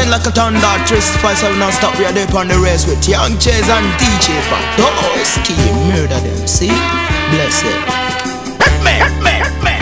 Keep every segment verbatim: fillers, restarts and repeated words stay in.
like a thunder, twist five seven non-stop. We are there on the race with Young Chase and D J Fat. Oh, ski murder them, see? Bless it. Hit me, hit me, hit me.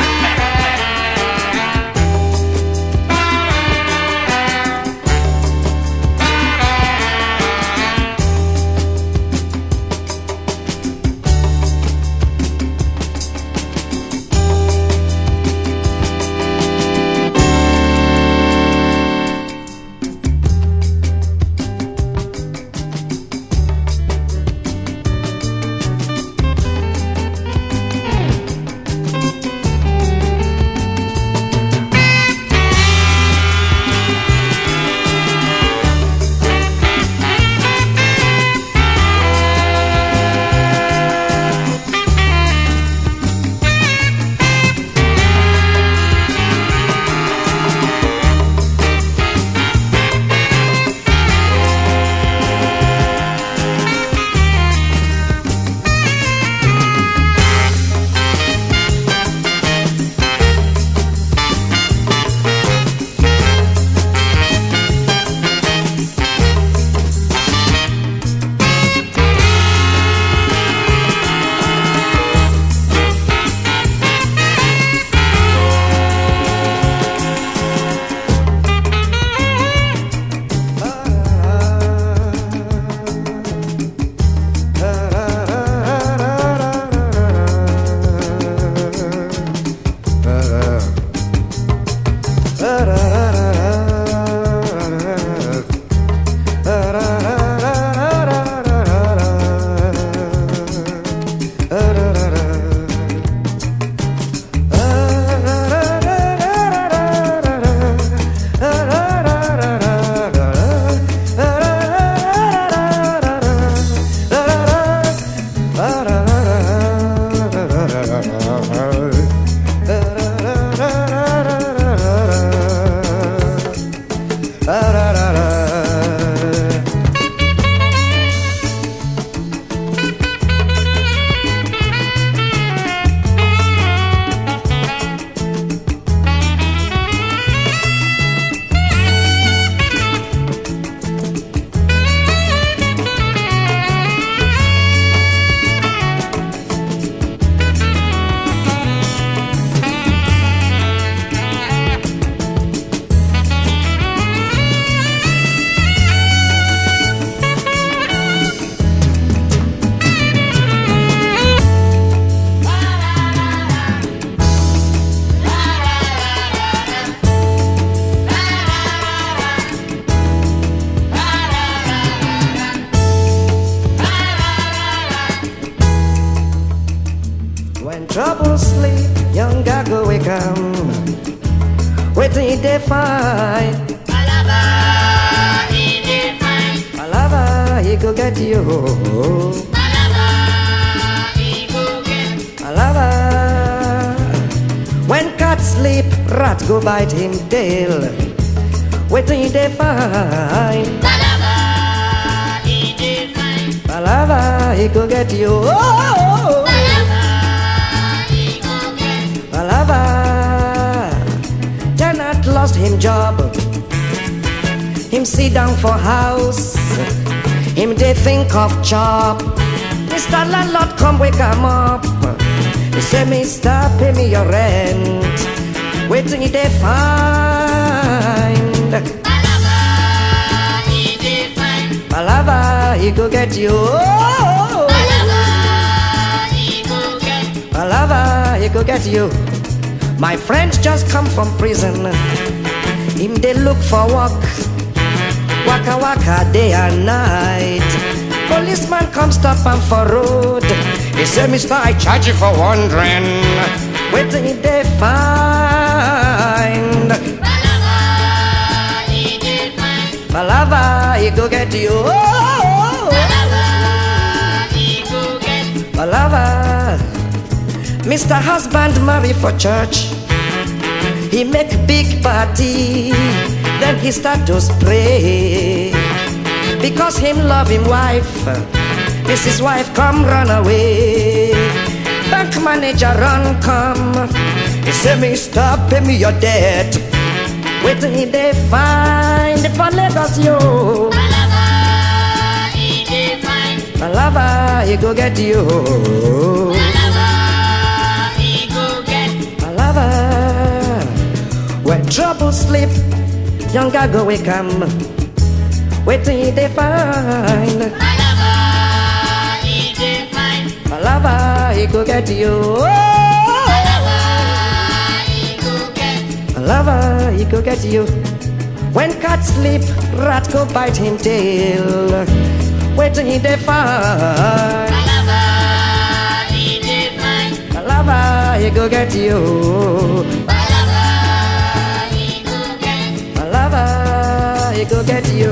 Trouble sleep, young gago wake come. Wait till they find Palava, he dey find Palava, he go get you. Palava, he go get Palava. When cat sleep, rat go bite him tail. Wait till they find Palava, he dey find Palava, he go get you. Oh, Palava, tenant lost him job. Him sit down for house. Him they think of job. Mister Landlord come wake him up. He say, Mister, pay me your rent. Waiting they find Palava, he dey find Palava, he go get you. Palava, he go get Palava, he go get you. My friend just come from prison. Him they look for work. Waka waka day and night. Policeman come stop him for road. He say, Mister, I charge you for wandering. Wait till they find Palava, he dey find Palava, he go get you. Palava, he go get Palava. Mister Husband marry for church. He make big party. Then he start to spray. Because him love him wife. This his wife come run away. Bank manager run come. He say, Mister, pay me your debt. Wait till they find for Lagos, yo. Palava, he dey find. Palava, he go get you. Palava, he go get. Palava, where trouble sleep, younger go we come. Wait till they find. Palava, he dey find. Palava, he go get you. Palava, he go get. Palava, he go get you. When cat sleep, rat go bite him tail. Wait till they find. Palava, he dey find. Palava, he go get you. Palava, he go get. Palava, he go get you.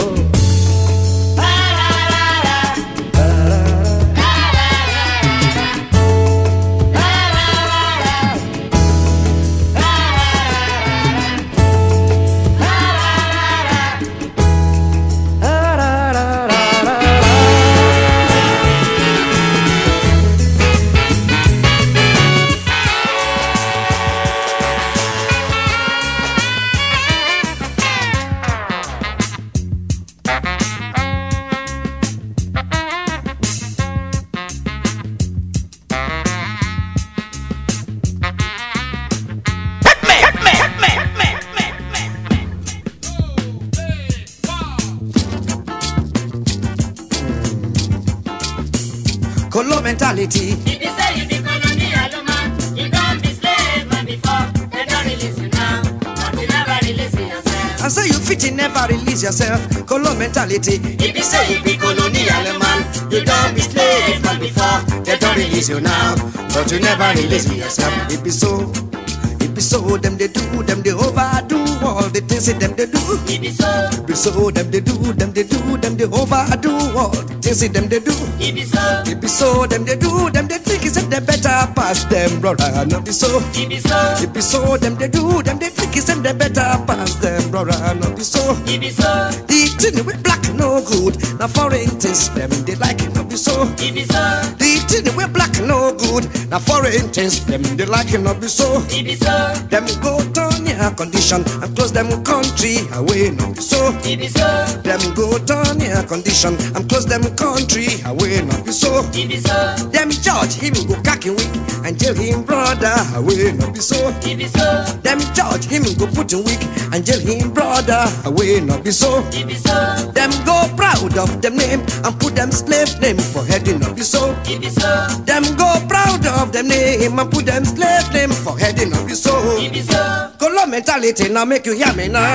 Colo mentality. If you say you be colonial man, you don't be slave man before. They don't release you now, but you never release yourself. I say you fit in never release yourself. Colo mentality. If you say you be colonial man, you don't be slave man before. They don't release you now, but you never release yourself. It be so. It be so. Them they do. Them they overdo all the things that them they do. If you so, It be so. Them they do. Them they do. Them they overdo all the things that them they do. if you so, It be so. Them they do. Them they think is that they better pass them, brother. No be so. if you so, It be so. Them they do. Them they think is that they better pass them, brother. No be so. if you so, The thing with black no good. Now foreign things them they like it. No be so. if you so, The thing with black no good. Now foreign things them they like it. No be so. if you so, Them go turn your condition and close them country away. No be so. if you so, Them go turn your condition and close them country away. No be so. if you so, Them judge him go cocky weak and jail him brother away. No be so. if you so, Them judge him go put him weak and jail him brother away. No be so. if you so, Them go proud of them name and put them slave name for heading. No be so. if you so, Them go proud of them name and put them slave name for heading. No be so. if you so, Color mentality now make you hear me now.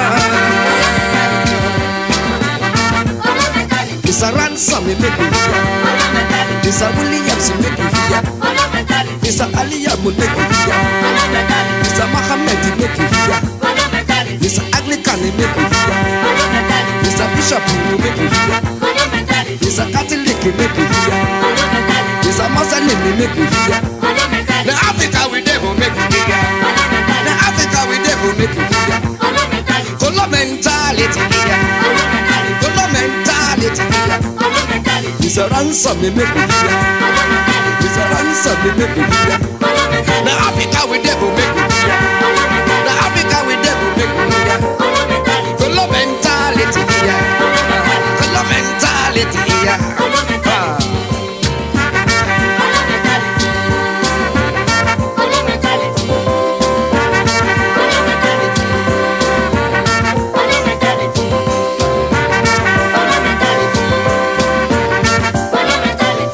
Color mentality, This a ransom me make you hear. color mentality, This a Williams me make you hear. color mentality, This a Aliyah me make you hear. color mentality, This a Muhammad me make you hear. color mentality, This a Anglican me make you hear. color mentality, This a Bishop me make you hear. color mentality, This a Catholic me make you hear. color mentality, This a Muslim me make you hear. color mentality, The Africa we devil make you hear. color mentality, The Africa we devil make you hear. color mentality, Color mentality here. color mentality, Color mentality here. color mentality, This a ransom me make you hear. color mentality, This a ransom me make you hear. color mentality, The Africa we devil make you hear. color mentality, The Africa we devil make you hear. color mentality, Color mentality here. color mentality, Color mentality here. color mentality, Ah. color mentality, color mentality, color mentality, color mentality, color mentality, color mentality,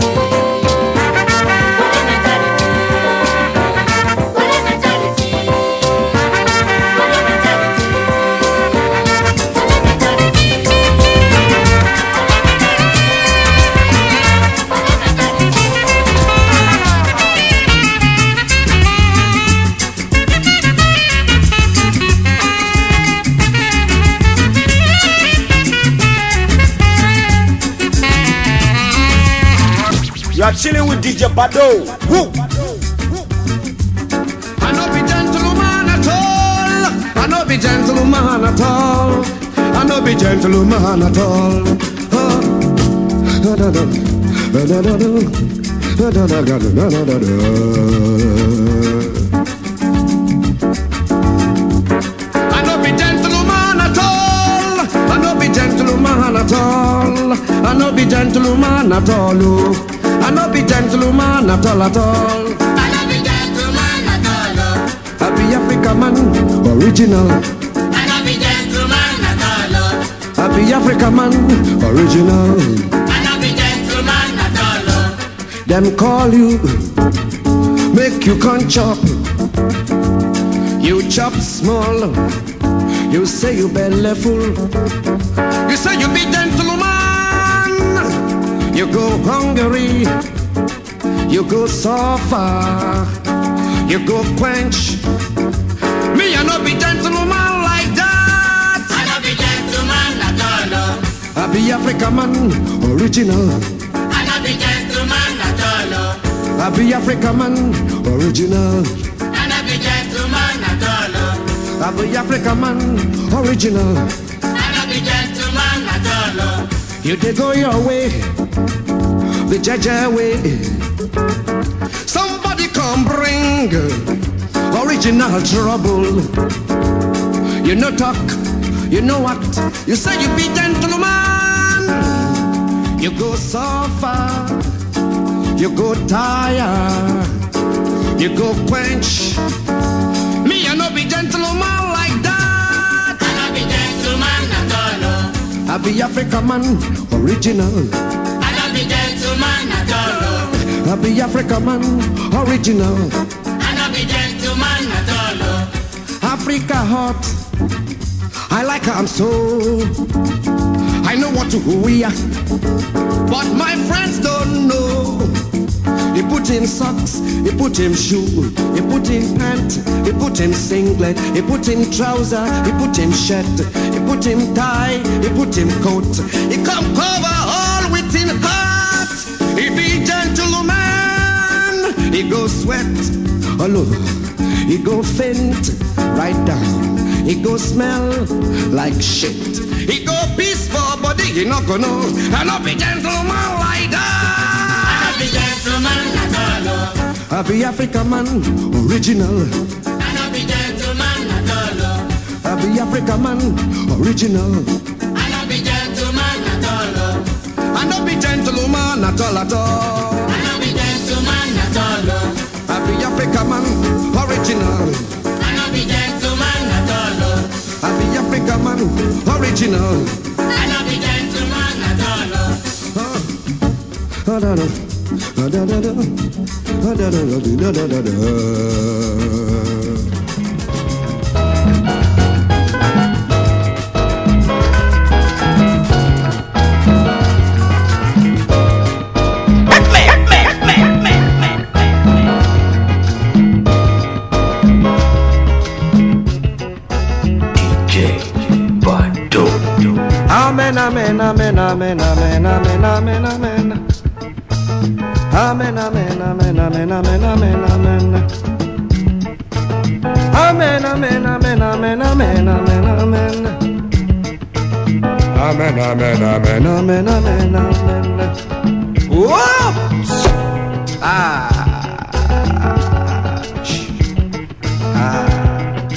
You are chilling with D J Bado. Woo! I no be gentleman at all. I no be gentleman at all. I no be gentleman at all. Oh. Da, da, da. Da, da, da, da. Da, da, da, da, da, da, da, da. I no be gentleman. I no be gentleman at all. Oh. I no be gentleman at all at all. I no be gentleman at all. Oh. I be African man, original. I no be gentleman at all. Oh. I be African man, original. I no be gentleman at all. Oh. Them call you, make you come chop. You chop small. You say you belly full. You say you be gentleman. You go Hungary. You go suffer. You go quench. Me I no be gentleman like that. I no be gentleman at all. Oh. I be African man, original. I no be gentleman at all. Oh. I be African man, original. I no be gentleman at all. Oh. I be African man, original. I no be gentleman at all. Oh. You dey go your way, the Jaja way. Somebody come bring original trouble. You no talk, you know what? You say you be gentleman. You go suffer, you go tire, you go quench. Me I no be gentleman like that. I no be gentleman at all. Oh. I be African man, original. I no be gentleman at all. Oh. I be African man, original. I no be gentleman at all. Oh. Africa hot, I like her, I'm so. I know what to wear, but my friends don't know. He put in socks, he put in shoe, he put in pant, he put in singlet, he put in trouser, he put in shirt, he put in tie, he put in coat. He come cover all within heart. He be gentleman. He go sweat all over. He go faint right down. He go smell like shit. He go peaceful body. He not gonna know. I not be gentleman like that. I be gentleman at all. Oh. I be African man, original. I no be gentleman at all. Oh. I be African man, original. I no be gentleman at all. Oh. I no be gentleman at all at all. I no be gentleman at all. Oh. I be African man, original. I no be gentleman at all. Oh. I be African man, original. I no be gentleman at all. Oh. Oh. Da da da da da da da da da da da da. Amen, amen, amen, amen, amen, amen, amen, amen. Amen, amen, amen, amen, amen, amen, amen. Amen, amen, amen, amen, amen, amen, amen. Amen, amen, amen, amen, amen, amen. Whoops! Ah. Ah.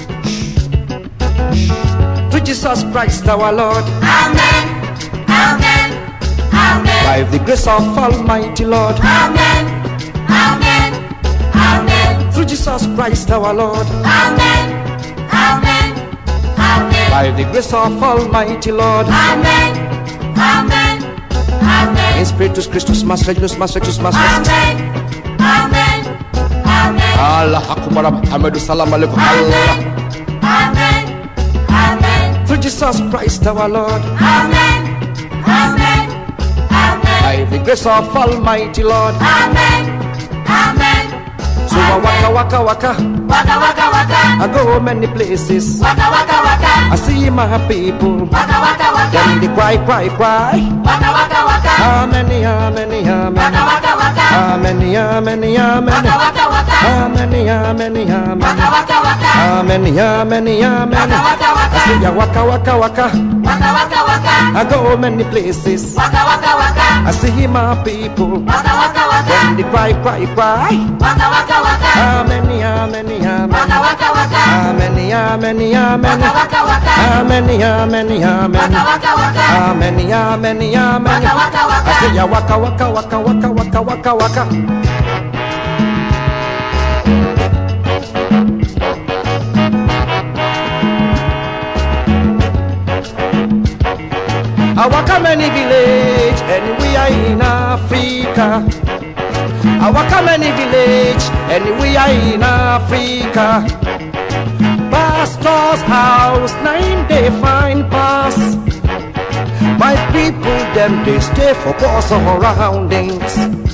To Jesus Christ our Lord. Amen. Amen. Amen. By the grace of Almighty Lord. Amen. Amen. Amen. Through Jesus Christ our Lord. Amen. Amen. Amen. By the grace of Almighty Lord. Amen. Amen. Amen. In Spiritus Christus, Mas Reginus, Mas Rectus, Mas Rectus. Amen. Amen. Amen. Allah Akbar, Muhammadu Salam Alaikum. Allah. Amen. Amen. Through Jesus Christ our Lord. Amen. Amen. Amen. By the grace of Almighty Lord. Amen. Amen. So I waka waka waka. Waka waka waka. I go many places. Waka waka waka. I see my people. Waka waka waka. Them they cry cry cry. Waka waka waka. Amen, amen, amen. Waka waka waka. Amen, amen, amen. Waka waka waka. Amen, amen, amen. Waka waka waka. Amen, amen, amen. Waka waka waka. I see ya waka waka waka. Waka waka waka. I go many places. Waka waka waka. I see my people. Waka waka waka. waka. When they cry, cry, cry. Waka waka waka. Amen, amen, amen. Waka waka waka. Amen, amen, amen. Waka waka waka. Amen, amen, amen. Waka waka waka. Amen, amen, amen. Waka waka waka. I say ya waka waka waka waka waka waka waka. I waka many village and we are in Africa. I waka many village and we are in Africa. Pastor's house, nine they find pass. My people them they stay for poor surroundings.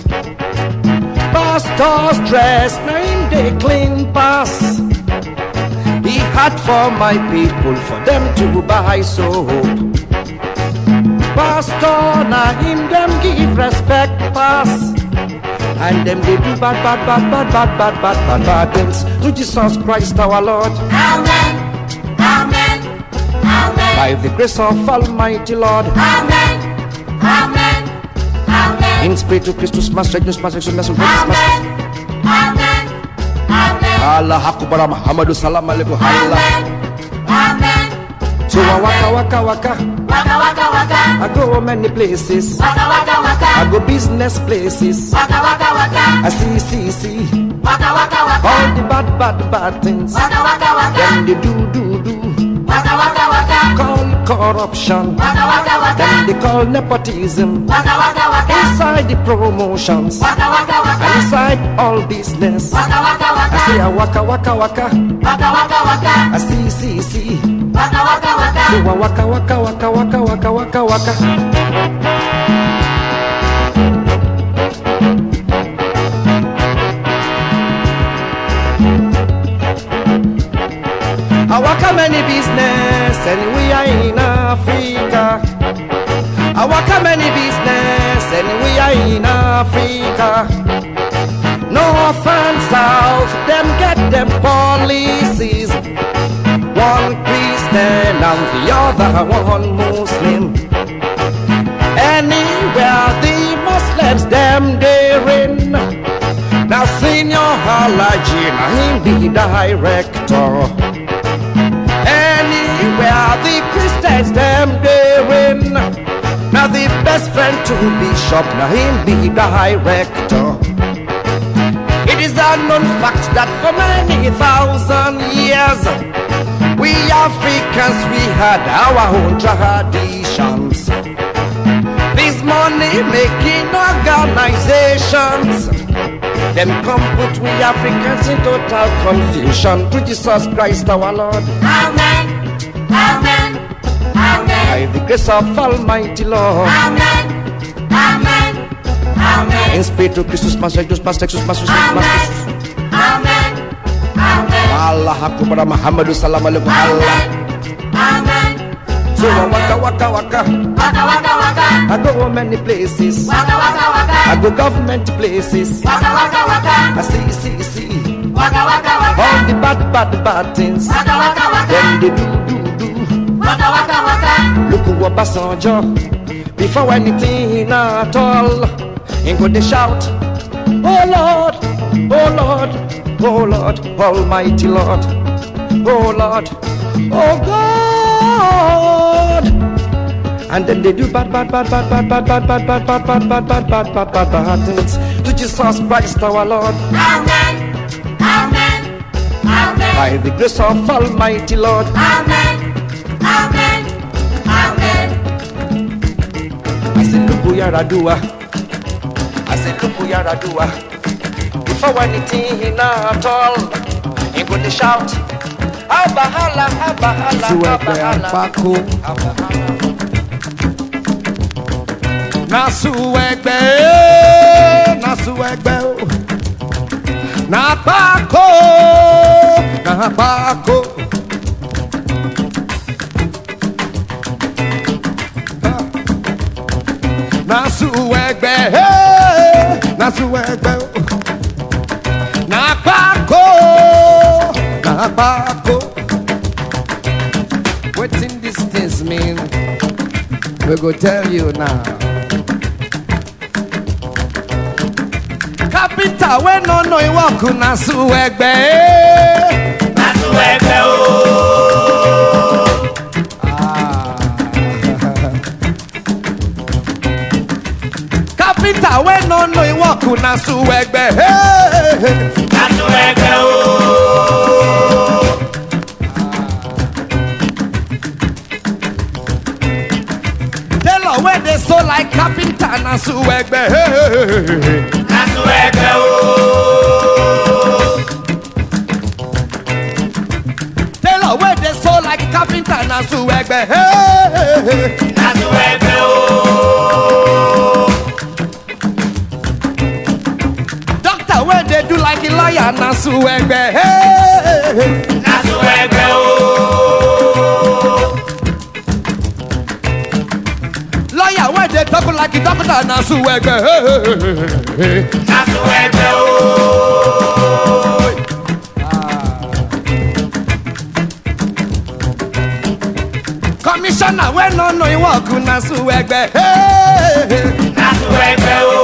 Pastor's dress, nine they clean pass. He had for my people for them to buy soap. Pastor, now him them give respect pass. And them they do bad, bad, bad, bad, bad, bad, bad, bad, bad things to Jesus Christ our Lord. Amen. Amen. Amen. By the grace of Almighty Lord. Amen. Amen. Amen. In spirit to Christus, Master, Master, Master, Master, Amen. Master. Amen. Amen. Allah Akbar, Muhammadu Salam Alaikum. Allah. Amen. So I waka waka waka. Waka waka waka. I go many places. Waka waka waka. I go business places. Waka waka waka. I see, see, see. Waka waka waka. All the bad, bad, bad things. Waka waka waka. Them they do, do, do. Waka waka waka. Call corruption. Waka waka waka. Them they call nepotism. Waka waka waka. Inside the promotions. Waka waka waka. And inside all business. Waka waka waka. I say I waka waka waka. Waka waka waka. I see, see, see. Waka waka waka. So I waka waka waka waka waka waka waka. I waka many business and we are in Africa. I waka many business and we are in Africa. North and south, them get them policies. One Christian and the other one Muslim. Anywhere the Muslims them therein. Now Senior Halaji, now him the director. Anywhere the Christians them therein. Now the best friend to Bishop, now him the director. It is a known fact that for many thousand years we Africans, we had our own traditions. These money-making organizations, them come put we Africans in total confusion. To Jesus Christ our Lord. Amen. Amen. Amen. By the grace of Almighty Lord. Amen. Amen. Amen. In spirit to Christus, Master, Jesus, Master, Jesus, Master, Jesus, Master. Amen. Amen. Allah Akbar, Muhammadu Salam Alaikum. Allah. Amen. So I waka waka waka. Waka waka waka. I go many places. Waka waka waka. I go government places. Waka waka waka. I see, see, see. Waka waka waka. All the bad, bad, bad things. Waka waka waka. Then they do, do, do. Waka waka waka. Look who Obasanjo. Before anything at all, and go they shout, oh Lord, oh Lord, oh Lord, Almighty Lord, oh Lord, oh God. And then they do bad, bad, bad, bad, bad, bad, bad, bad, bad, bad, bad, bad, bad, bad, bad, bad, bad things to Jesus Christ our Lord. Amen. Amen. Amen. By the grace of Almighty Lord. Amen. Amen. Amen. I said, look who Yaradua. I said, look who Yaradua. Before anything at all, he go to shout, Abahala, Abahala, Abahala, Abahala. Nasuegbe, Nasuegbe, Napako, Napako. Nasuegbe, Nasuegbe, Napako, Napako. What in these things mean? We go tell you now. Carpenter we no know he work na suegbe. Na suegbe o. Carpenter we no know he work na suegbe. Na suegbe o. Tailor we dey sew like carpenter na suegbe. Na suegbe o. Tailor we dey sew like carpenter na suegbe. Na suegbe o. Doctor we dey do like a lawyer na suegbe. Na suegbe o. Lawyer we dey talk like a doctor na suegbe. Na suegbe o. Commissioner we no know he work na suegbe. Na suegbe o.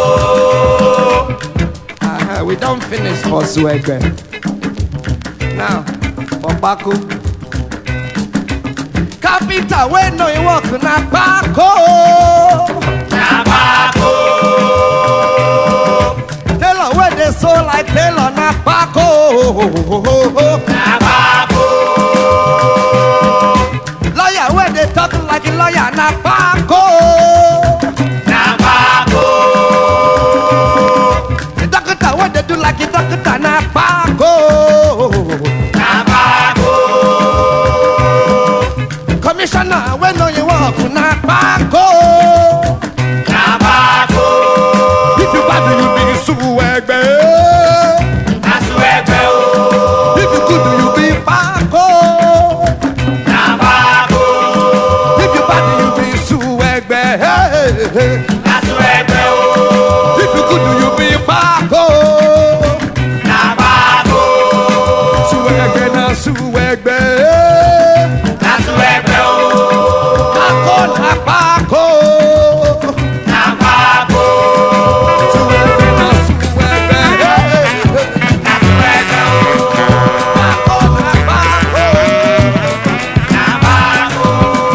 Uh, we don't finish for suegbe. Now for Paco. Carpenter we know he work na Paco. Na Paco. Tailor we dey sew like tailor na Paco. Na Paco. Lawyer we dey talk like a lawyer na Paco. Na Paco. The doctor we dey do like a doctor na Paco. Na Paco. Commissioner we know you work na Paco. Na Paco. If you bad you be suegbe. Na suegbe o. If you good you be Paco. Na Paco. If you bad you be suegbe. Na suegbe o. If you good you be Paco. Na Paco. Suegbe na suegbe. Na suegbe o. Paco na Paco. Na Paco. Suegbe na suegbe. Na suegbe o. Paco na Paco. Na Paco.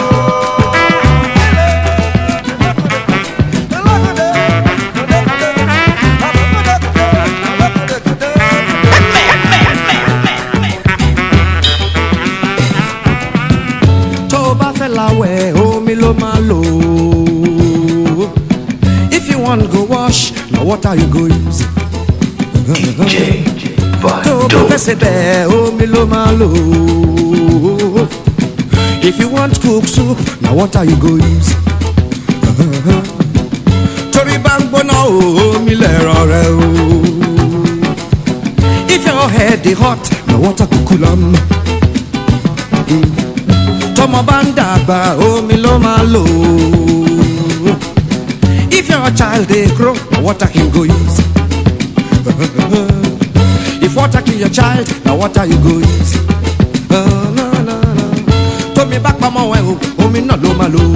Tó bá fẹ́ láwẹ̀ omi ló máa lò. If you wan go wash na water you go use. Tó bá fẹ́ sebẹ̀ omi ló máa lò. If you want cook soup na water you go use. Torí bá ń gbóná o omi lẹ̀rọ rẹ o. If your head dey hot na water go cool am. Tọmọ bá ń dàgbà omi ló máa lò. If your child dey grow na water him go use. If water kill your child na water you go use. Uh, no, no, no. Tómi bá pamọ́ ẹ̀ o omi náà ló máa lò.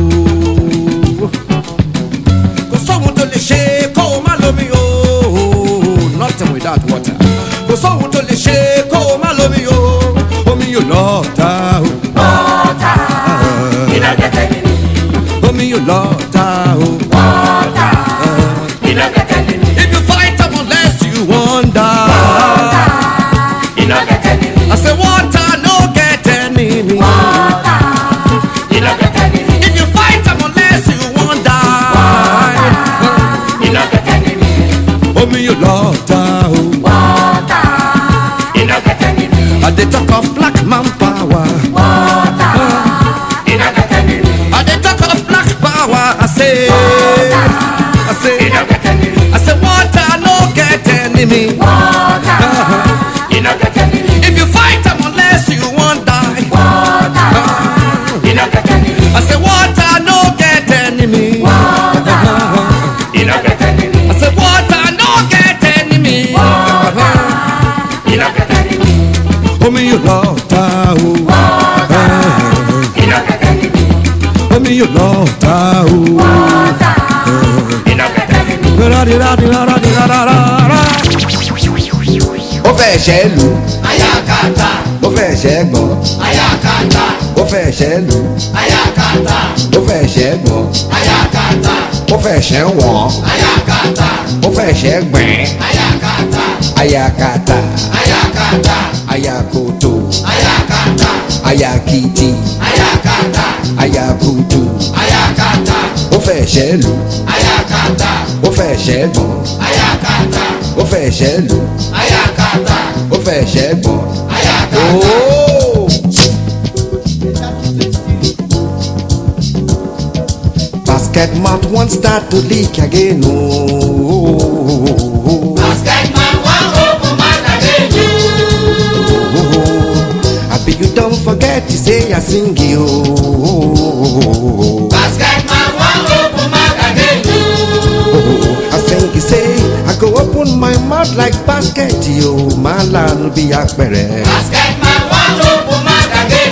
Kò sóhun tó lè ṣe kó o má lómi o. Nothing without water. Kò sóhun tó lè ṣe kó o má lómi o. Omi yóò lọ́ọ̀ta o. Water. You don't get any. Omi yóò lọ́ọ̀ta o. Water. You don't get any. If you fight am unless you wan die. You don't get any. I say water no get enemy. Water. You don't get any. If you fight am unless you wan die. You don't get any. Omi yóò lọ́ọ̀ta o. Water. You don't get any. I dey talk of black man power. Water. You don't get any. I dey talk of black power. I say. I say. You don't get any. I say water no get enemy. Water. You don't get any. If you fight am unless you wan die. Water. You don't get any. I say water no get enemy. Water. You don't get any. I say water no get enemy. Water. You don't get any. Omi yóò lọ́ọ̀ta o. Water. You don't get any. Omi yóò lọ́ọ̀ta o. Water. You don't get any. Ra-di-ra-di-ra-ra-di-ra-ra-ra. ṣẹ́ lù. Ayakata. Ó fẹ́ ṣẹ́ gbọ́n. Ayakata. Ó fẹ́ ṣẹ́ lù. Ayakata. Ó fẹ́ ṣẹ́ gbọ́n. Ayakata. Ó fẹ́ ṣẹ́ wọ̀n. Ayakata. Ó fẹ́ ṣẹ́ gbẹ̀n. Ayakata. Ayakata. Ayakata. Ayakoto. Ayakata. Ayakiti. Ayakata. Ayakutu. Ayakata. Ó fẹ́ ṣẹ́ lù. Ayakata. Ó fẹ́ ṣẹ́ gbọ́n. Ayakata. Ó fẹ́ ṣẹ́ lù. Ayakata. Ó fẹ́ ṣẹ́ gbọ́n. Ayakata. Oh! Basket mouth won't start to leak again. Oh, Basket man one open man again. I bet you don't forget to say I sing you. Basket man one open man again. I sing you say I go open my mouth like basket. Yo, my land will be a pere. Basket man one open man again.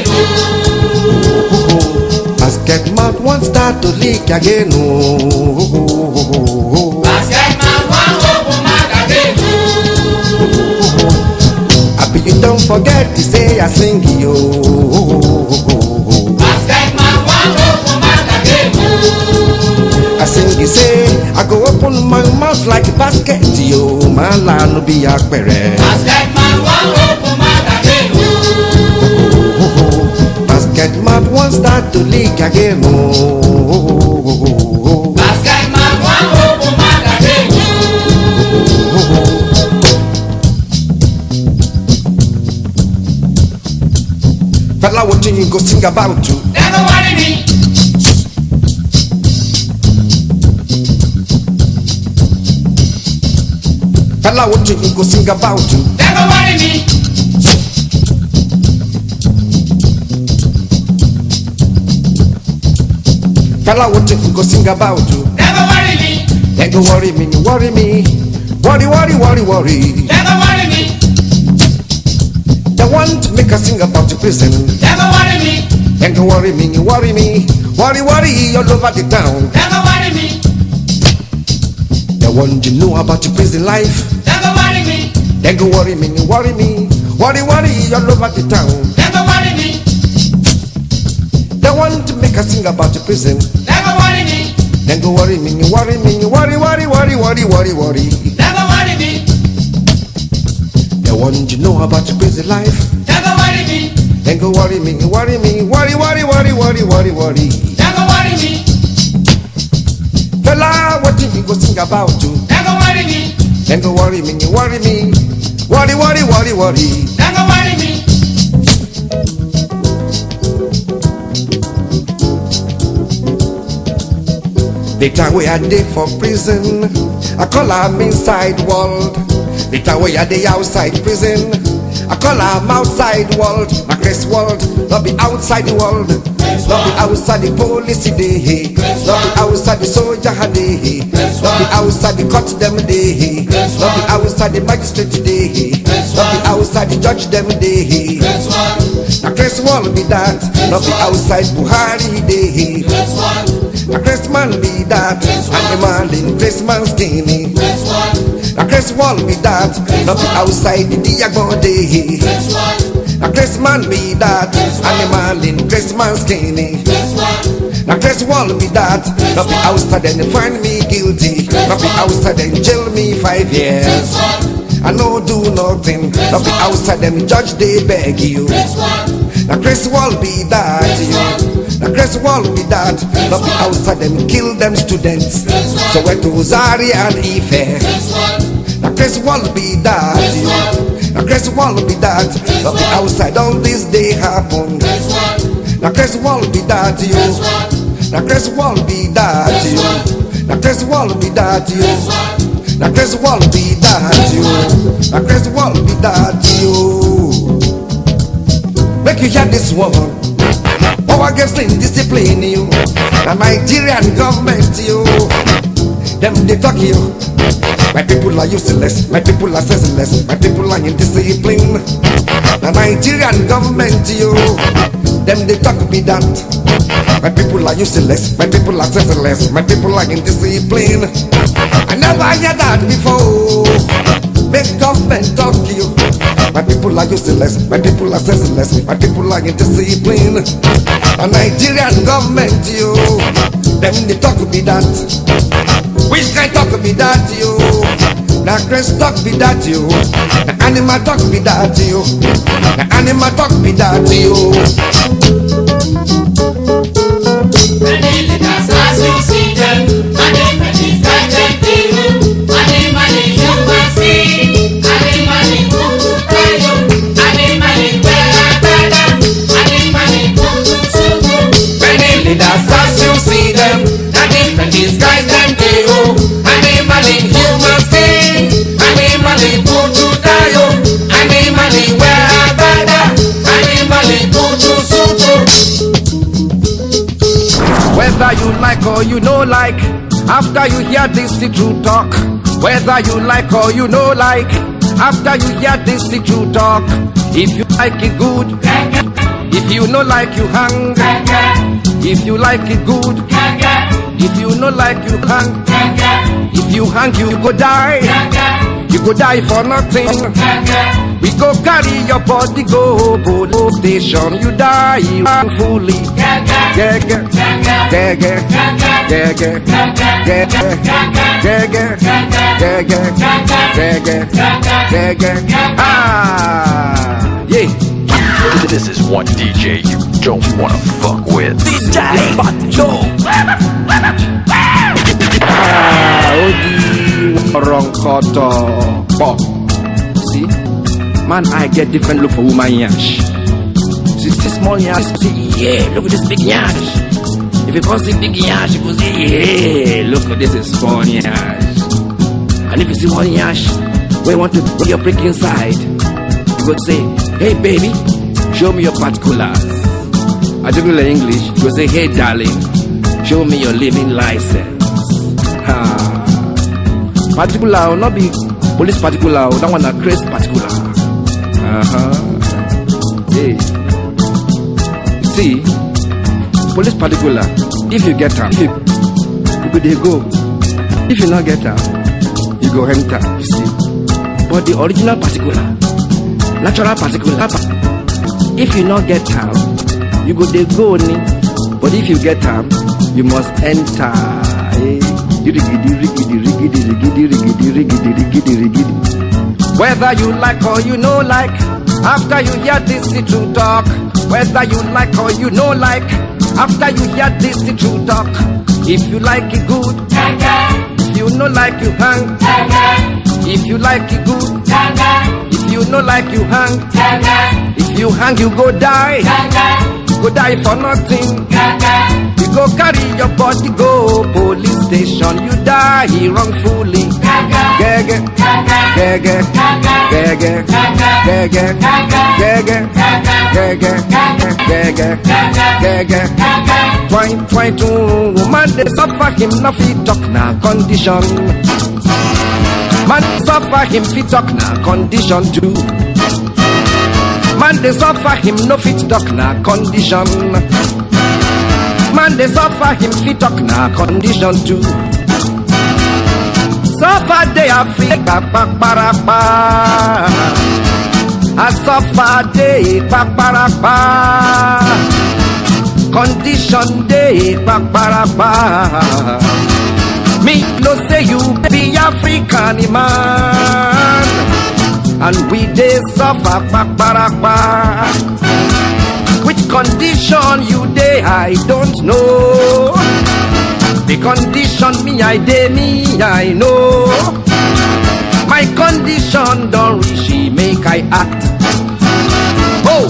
Basket mouth won't start to leak again. Oh, Basket man one open man again. I bet you don't forget to say I sing you. Basket man one open man again. I sing you say I go open my mouth like a basket. Yo, my land will be a pere. Basket man one open man again. Basket mouth won't start to leak again. Oh, Basket man one open man again. fella, what do you go sing about you? Never worry me. Fella, what do you go sing about you? Never worry me. Fella, what you go sing about you? Never worry me. Then go worry me, you worry me. Worry, worry, worry, worry. Never worry me. They want to make us sing about the prison. Never worry me. Then go worry me, you worry me. Worry, worry, all over the town. Never worry me. They want to know about the prison life. Never worry me. Then go worry me, you worry me. Worry, worry, all over the town. Never worry me. They want to make us sing about the prison. Never worry me. Then go worry me, you worry me, you worry, worry, worry, worry, worry, worry. Never worry me. They want to know about the prison life. Never worry me. Then go worry me, you worry me, worry, worry, worry, worry, worry, worry. Never worry me. Fella, what do you go sing about you? Never worry me. Then go worry me, you worry me. Worry, worry, worry, worry. Never worry me. The time where I did for prison, I call am inside world. The time where I dey outside prison, I call am outside world. My Chris world, not be outside the world. Not be outside the police day. Not be outside the soldier day. Not be outside the court them day. Not be outside the magistrate day. Not be outside the judge them day. Now Chris world be that. Not be outside Buhari day. Now Chris man be that. And the man in Chris man skinny. Now Chris wall be that. Not be outside the Diagon day. Now Chris man be that. And the man in Chris man skinny. Now Chris wall be that. Not be outside and they find me guilty. Not be outside and jail me five years. I no do nothing. Not be outside and judge they beg you. Now Chris wall be that. You. Now Chris wall be that. Not be outside and kill them students. So went to Zaria and Ife. Now Chris wall be that. You. Now Chris wall be that. Not be outside all this day happen. Now Chris wall be that. You. Now Chris wall be that. You. Now Chris wall be that. You. Now Chris wall be that. You. Now Chris wall be that. You. Make you hear this one. Power against indiscipline you. The Nigerian government you. Them they talk you. My people are useless. My people are senseless. My people are indisciplined. The Nigerian government you. Them they talk be that. My people are useless. My people are senseless. My people are indisciplined. I never heard that before. Make government talk you. My people are useless, my people are senseless, my people are indisciplined. The Nigerian government, you, them they talk be that. Which kind talk be that, you? The Christ talk be that, you. The animal talk be that, you. The animal talk be that, you. Many leaders as you see them, many many guided people, many many you will see, many many who will tell you, many many better better, many many who will sue you. Many leaders as you see them, many many guided people, many many you will see, many many who will tell you, many many better better, many many who will sue you. Whether you like or you no like, after you hear this the true talk. Whether you like or you no like, after you hear this the true talk. If you like it good, if you no like you hang. If you like it good, if you no like you hang. If you hang you go die, you go die for nothing. We go carry your body go police station, you die fully. Yeah, yeah, yeah, yeah, yeah, yeah, yeah, yeah, yeah, yeah, yeah, ah, yeah. This is one D J you don't wanna fuck with. D J Bato. Ah, Odi Ronkoto. Pop. See, man, I get different look for woman yash. See, this small yash, see, yeah, look at this big yash. If you can't see big yash, you go say, yeah, look at this is small yash. And if you see one yash, where you want to put your prick inside, you go say, hey baby, show me your particulars. I don't know English, you go say, hey darling, show me your living license. Ah. Particular will not be police particular, that one a crazy particular. Uh-huh. Hey. See, police particular, if you get her, you, you go there go. If you not get her, you go enter, you see. But the original particular, natural particular, if you not get her, you go there go only. But if you get her, you must enter. Hey. Whether you like or you no like, after you hear this the true talk. Whether you like or you no like, after you hear this the true talk. If you like it good, if you no like you hang. If you like it good, if you no like you hang. If you hang you go die, you go die for nothing. You go carry your body go police station, you die wrongfully. Gege, gege, gege, gege, gege, gege, gege, gege. Twine, twine, two man they suffer him no fit talk na condition. Man they suffer him fit talk na condition too. Man they suffer him no fit talk na condition. Man they suffer him fit talk na condition too. Suffer they Africa paparapa. I suffer they paparapa. Condition they paparapa. Me no say you be African man, and we they suffer paparapa. Which condition you dey I don't know. The condition me I dey me I know. My condition don't reach she make I act. Oh.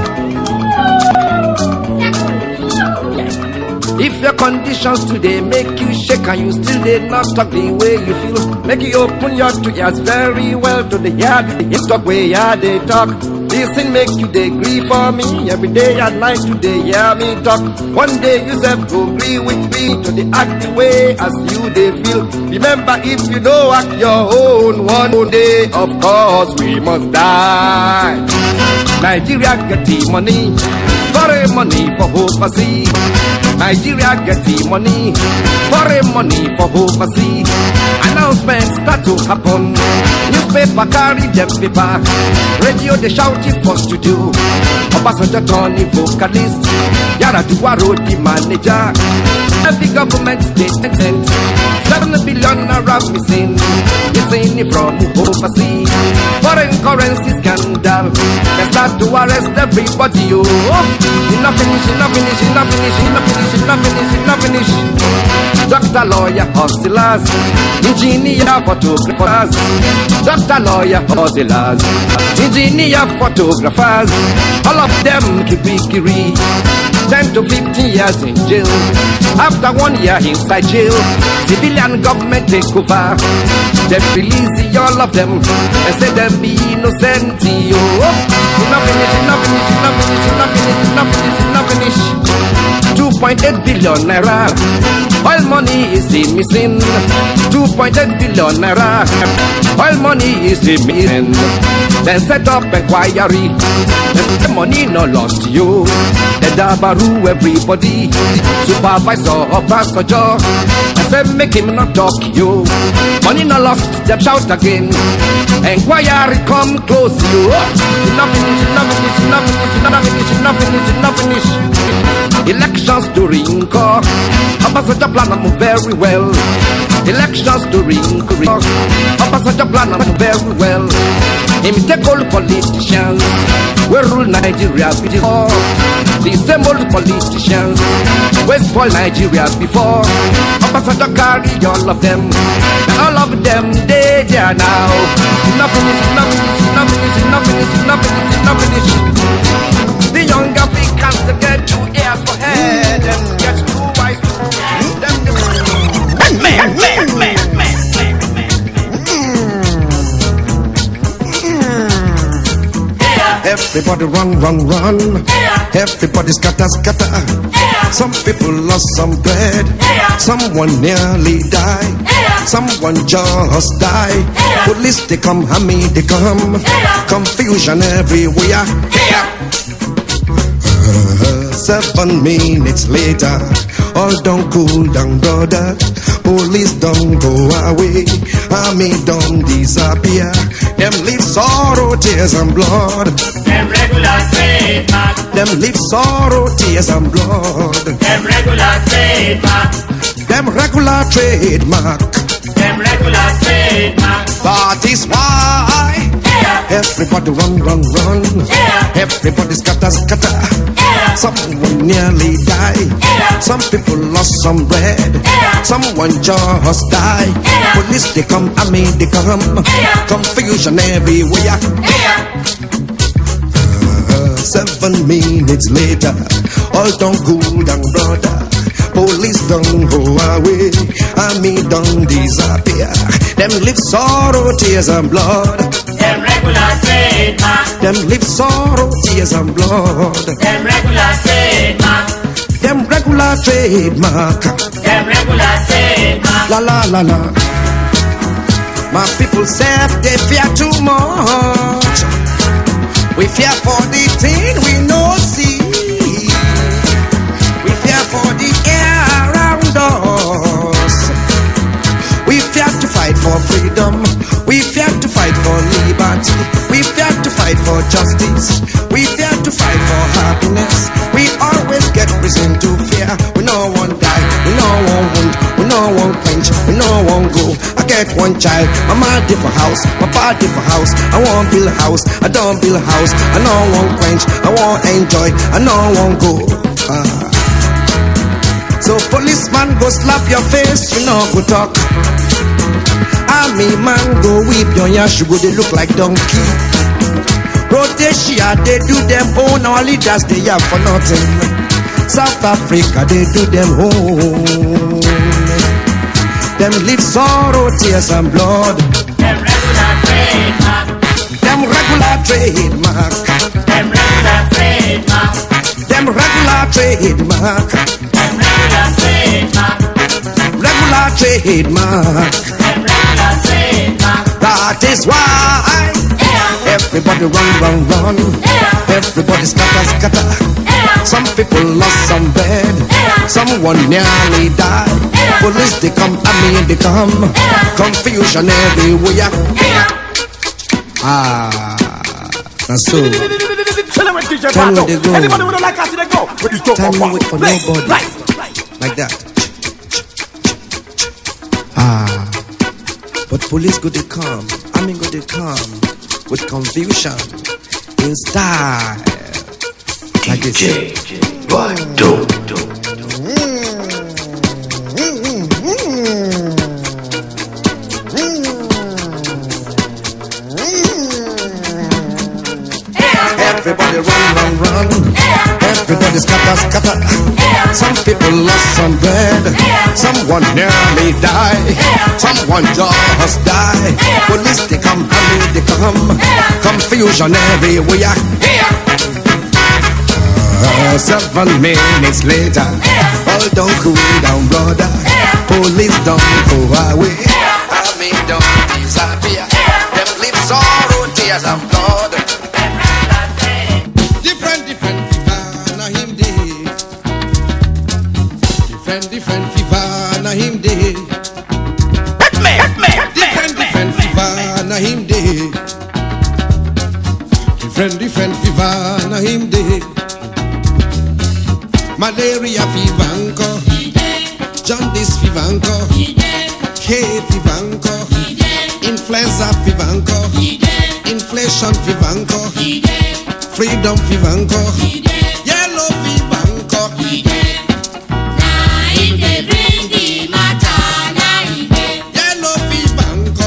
If your conditions today make you shake and you still did not talk the way you feel, make you open your ears very well to the yard, the talk way yeah they talk. Listen make you they agree for me every day and night you they hear me talk. One day you self go agree with me to the act the way as you they feel. Remember if you don't act your own one day, of course we must die. Nigeria get the money, foreign money for overseas. Nigeria get the money, foreign money for overseas. And now announcements start to happen. Newspaper carry them paper. Radio they shouting first to do. Obasanjo Tony vocalist. Yar'Adua road the manager. Every government statement. Seven billion naira missing. Missing from overseas. Foreign currency scandal. They start to arrest everybody. Oh, enough finish, enough finish, enough finish, enough finish, enough finish, enough finish. Doctor, lawyer, hustlers, engineer, photographers. Doctor, lawyer, hustlers, engineer, photographers. All of them kiri-kiri. ten to fifteen years in jail. After one year inside jail, civilian government take over. They release all of them and say them be innocent. Oh, enough finish, enough finish, enough finish, enough finish, enough finish, enough finish. two point eight billion naira. Oil money is missing. two point eight billion naira. Oil money is missing. Then set up inquiry. The money no lost you. The dabaru everybody. Supervisor or pastor Joe. I said make him not talk you. Money no lost. Them shout again. Inquiry come close you. Enough finish, enough finish, enough finish, enough finish, enough finish, enough finish. Elections during court. Obasanjo plan them very well. Elections during court. Obasanjo plan them very well. Him take all politicians. We rule Nigeria before. The same old politicians. We spoil Nigeria before. Obasanjo carry all of them. All of them they there now. Enough finish, enough finish, enough finish, enough finish, enough finish, enough finish. The young Africans to get two ears for head and get two eyes to them. Man, man, man, man, man. Everybody run, run, run. Yeah. Everybody scatter, scatter. Yeah. Some people lost some bread. Yeah. Someone nearly died. Yeah. Someone just died. Yeah. Police they come, Hammy they come. Yeah. Confusion everywhere. Yeah. Uh, seven minutes later, all don't cool down, brother. Police don't go away. Army don't disappear. Them leave sorrow, tears and blood. Them regular trademark. Them leave sorrow, tears and blood. Them regular trademark. Them regular trademark. Them regular trademark. That is why yeah. everybody run, run, run. Yeah. Everybody scatter, scatter. Yeah. Someone nearly died. Yeah. Some people lost some bread. Yeah. Someone just died. Yeah. Police they come, army they come. Yeah. Confusion everywhere. Yeah. Uh, seven minutes later, all don't cool down, brother. Police don't go away, army don't disappear. Them live sorrow, tears and blood. Them regular trademark. Them live sorrow, tears and blood. Them regular trademark. Them regular trademark. Them regular trademark. La la la la. My people say they fear too much. We fear for the thing we no see. We fear for the air around us. We fear to fight for freedom. We fear to fight for liberty. We fear to fight for justice. We fear to fight for happiness. We always get reason to fear. We no one die. We no one wound. We no one quench. We no one go. I get one child. My mama did for house. My pa did for house. I want build a house. I don't build a house. I no one quench. I want enjoy. I no one go. Ah. So policeman go slap your face. You know go talk. Army man go whip your yash. You go they look like donkey. Rhodesia they do them own. Our leaders they have for nothing. South Africa they do them own. Them live sorrow, tears and blood. Them regular trademark. Them regular trademark. Them regular trademark. Them regular trademark. Them regular trademark. Regular trademark. Them regular trademark. That is why Yeah. Everybody run, run, run. Everybody scatter, scatter. Some people lost some bed. Someone nearly died. Police they come, I mean they come. Confusion everywhere. Ah, that's so. Tell me where they go. Anybody would like us to go? Time no wait for nobody. Like that. Ah, but police go they come. I mean go they come with confusion in style. Like this. D J Bado. Everybody run, run, run. Everybody scatter, scatter. Some people lost some bread. Someone nearly died. Someone just died. Police they come, honey they come. Confusion everywhere. Uh, seven minutes later, all don't cool down, brother. Police don't go away. I mean don't disappear. Them live sorrow, tears and blood. Different, different fever, na him day. Different, different fever, na him day. Hit me, hit me, hit me. Different, different fever, na him day. Different, different fever, na him day. Malaria fever anko, jaundice fever anko, hay fever anko, influenza fever anko, inflation fever anko, freedom fever anko, yellow fever anko. Yellow fever anko.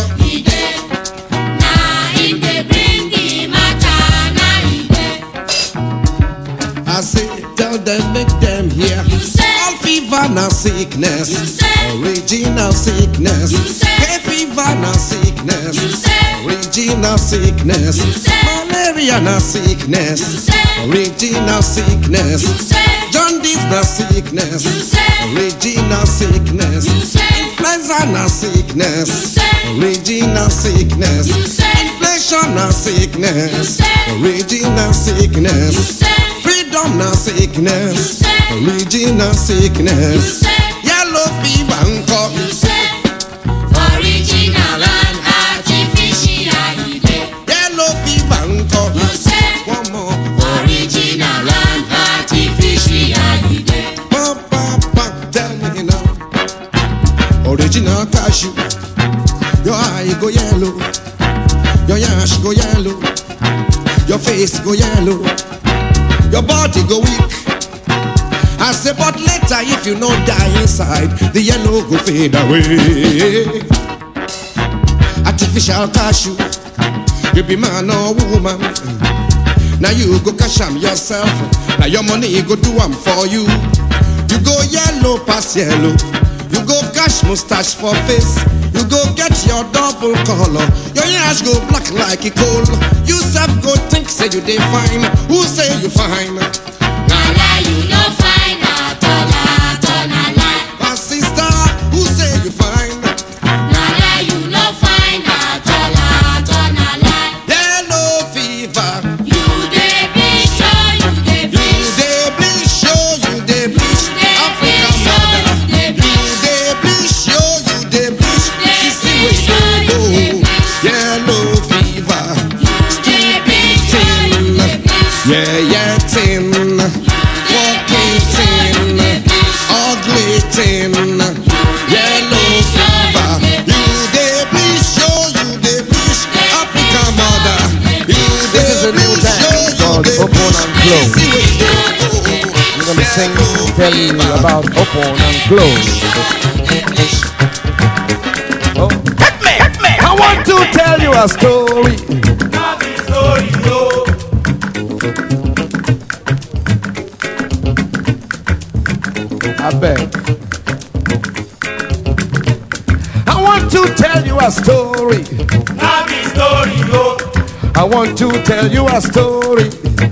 I say tell them make them hear. All fever na sickness, original sickness. Hay fever na sickness, original sickness. Malaria na sickness, original sickness. Jaundice na sickness, original sickness. Influenza na sickness, original sickness. Inflation na sickness, original sickness. Freedom na sickness, original sickness. Yellow fever anko. Original and artificial. Yellow fever anko. One more. Original and artificial. Pa, pa, pa, tell me now. Original cashew. Your eye go yellow. Your yash go yellow. Your face go yellow. Your body go weak. I say, but later if you not die inside, the yellow go fade away. Artificial cashew, you be man or woman. Now you go cash am yourself. Now your money go do am for you. You go yellow pass yellow. You go cash mustache for face. You go get your double color. Your yash go black like a coal. You self go think say you dey fine. Who say you fine? Nala, you no fine at all, at all, nala. My sister, who say you fine? Nala, you no fine at all, at all, nala. Yellow fever. You dey bleach, oh, you dey You bleach. dey bleach, oh, you dey bleach. Africa mother. You dey bleach, oh, you dey bleach. See, see where you go. Yellow fever. Tin. Yeah, yeah, tin. Fucking tin. Ugly tin. Yellow fever. You dey bleach, oh, you dey bleach. Africa mother. You This is dey a new bleach, dance oh, you called dey Open bleach. and Close. See where you go. We're gonna sing, tell you about open and close. Oh, hit me, hit me. I want to tell you a story. I beg. I want to tell you a story. I want to tell you a story.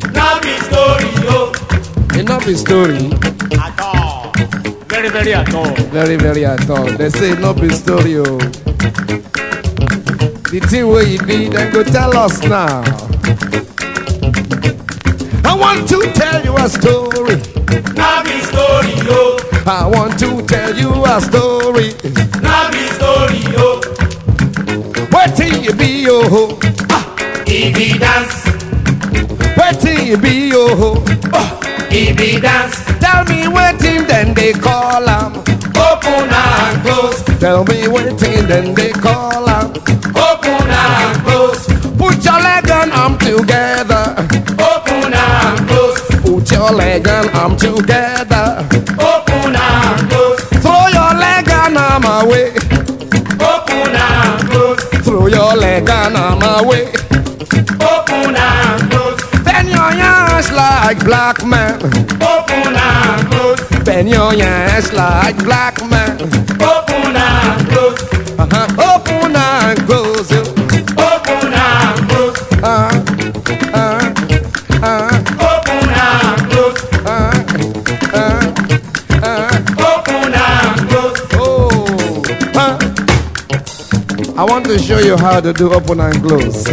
Enough is story. At all. Very, very at all. Very, very at all. They say no be story. Oh. The thing where you be, then go tell us now. I want to tell you a story. Na be story, yo. I want to tell you a story. Na be story, yo. Wait till you be yo. He be dance. Wait till you be yo. He be dance. Tell me waiting, then they call him. Open and close. Tell me waiting, then they call him. Open and close. Put your leg and arm together. Open and close. Put your leg and arm together. Open and close. Throw your leg and arm away. Open and close. Throw your leg and arm away. Open and close. Bend your hands like black man. Open and close. Bend your hands like black man. Open and close. Uh-huh. Open and close. You. Open and close. Uh, uh, uh, Open and close. uh, uh, uh. Open and close. Oh. Huh? I want to show you how to do open and close.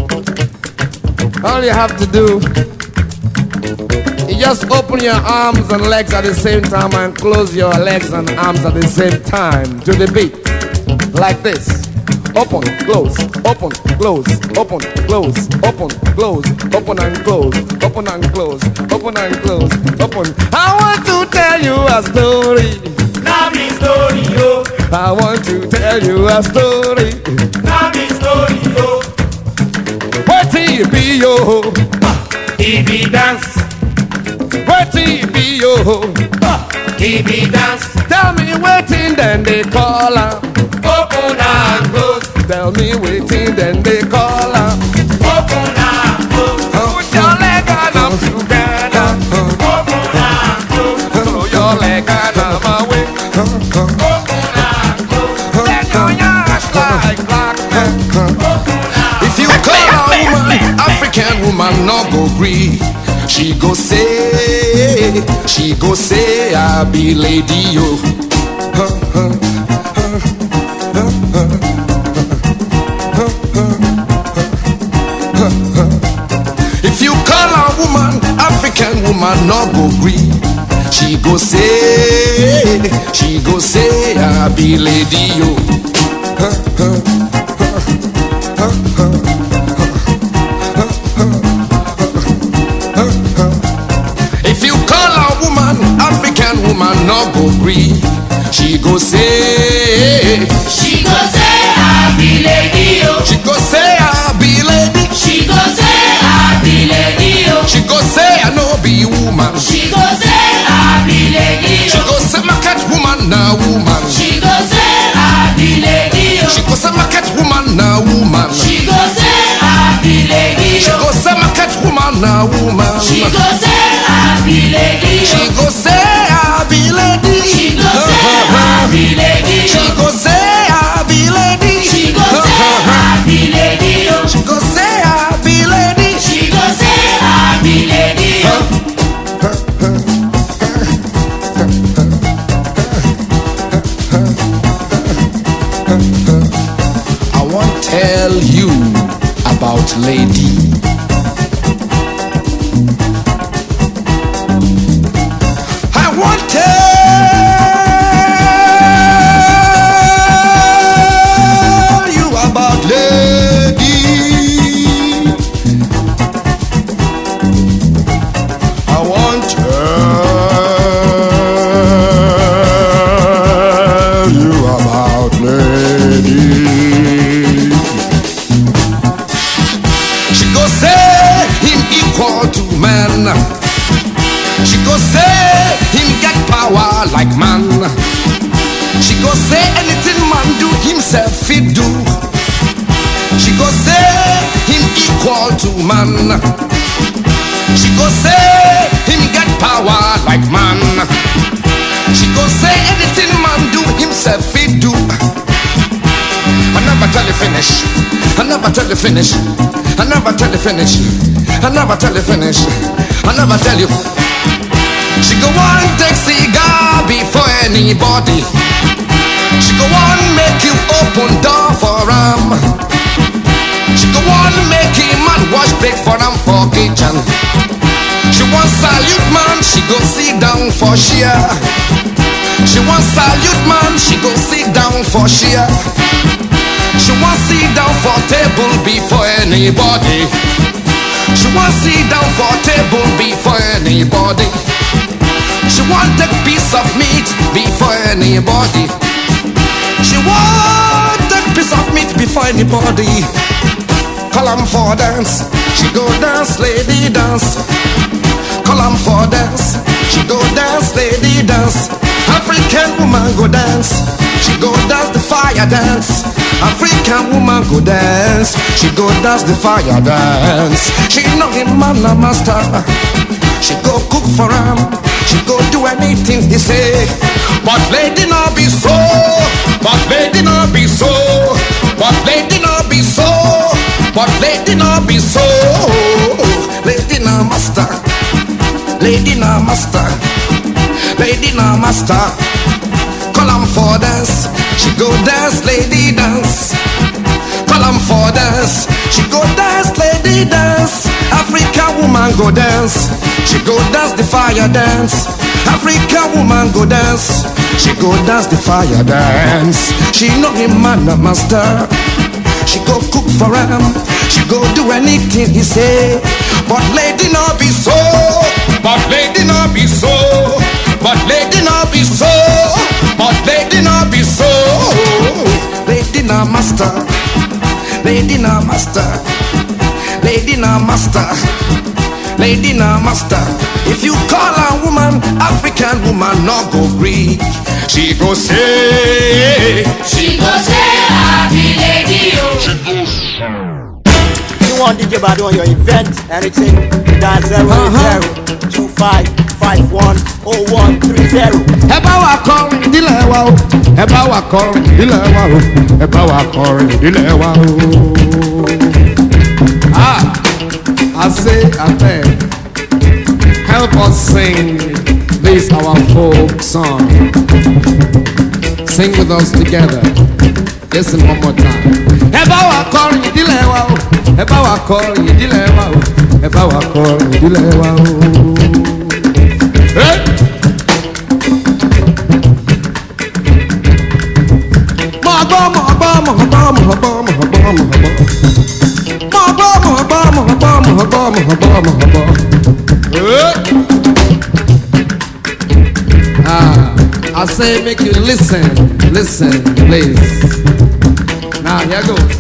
All you have to do, you just open your arms and legs at the same time and close your legs and arms at the same time to the beat. Like this. Open, close, open, close, open, close, open, close, open and close, open and close, open and close, open. I want to tell you a story. Na be story, yo. I want to tell you a story. Na be story, yo. Wait till you be yo. He be dance. Wait till you be yo. He be dance. Tell me waiting, then they call him. Open and close. Tell me waiting, then they call him. Open and close. Put your leg and arm together. Open and close. Throw your leg and arm away. Open and close. Then your hands like black man. If you call a woman African woman, no go gree. She go say, she go say, I be lady yo. If you call a woman African woman, no go gree. She go say, she go say, I be lady yo. If you call a woman African woman, no go gree. She go say, She go say I be lady, yo. she go say I be lady. She go say I be lady, yo. She go say I no be woman. She go say I be lady, She yo. go say my cat woman na woman. She go say I be lady, yo. She go say my cat woman na woman. She go say I be lady, She yo. go say my cat woman na woman. She go say I be lady, She yo. go say I be lady. She go say I be lady, She yo. go say I be lady. She go say I be lady, yo. She go say I be lady. She go say I be lady, yo. I want tell you about lady. I want tell you about lady. I want tell you about lady. She go say him equal to man. She go say him get power like man. She go say anything man do himself fit do. She go say him equal to man. She go say him get power like man. She go say anything man do himself fit do. I never tell you finish. I never tell you finish. I never tell you finish. I never tell you finish. I never tell you. She go on take cigar before anybody. She go on make you open door for him. She go on make him man wash break for them for kitchen. She want salute man, she go sit down for share. She want salute man, she go sit down for share. She want sit down for table before anybody. She want sit down for table before anybody. She want take piece of meat before anybody. She want take piece of meat before anybody. Call 'em for dance, she go dance, lady dance. Call 'em for dance, she go dance, lady dance. African woman go dance, she go dance the fire dance. African woman go dance, she go dance the fire dance. She know him man a master, she go cook for him, she go do anything he say. But lady not be so, but lady not be so, but lady not be so, but lady not be so. Lady not master, lady not master, lady not master. Call 'em for dance, she go dance, lady dance. Call 'em for dance, she go dance, lady dance. African woman go dance, she go dance the fire dance. African woman go dance, she go dance the fire dance. She know him man a master, she go cook for him, she go do anything he say. But lady not be so, but lady not be so, but lady not be so, but lady not be so. Lady not master, lady not master, lady not master, lady not master. If you call a woman African woman, no go Greek. She go say, She go say, happy lady, oh. You want D J Badu on your event, anything, dial zero eight zero two five five one oh one three zero. Ẹ bá wa kọrin ìdílé wa o, ẹ bá wa kọrin ìdílé wa o, ẹ bá wa kọrin ìdílé wa o. Ah, I say, I beg, help us sing this our folk song. Sing with us together. Listen one more time. Ẹ bá wa kọrin ìdílé wa o, ẹ bá wa kọrin ìdílé wa o, ẹ bá wa kọrin ìdílé wa o. Hey! Mo gbọ́ mo gbọ́ mo gbọ́ mo gbọ́ mo gbọ́ mo gbọ́. Mo gbọ́ mo gbọ́ mo gbọ́ mo gbọ́ mo gbọ́ mo gbọ́. Hey! Ah, I say make you listen, listen, please. Now here goes.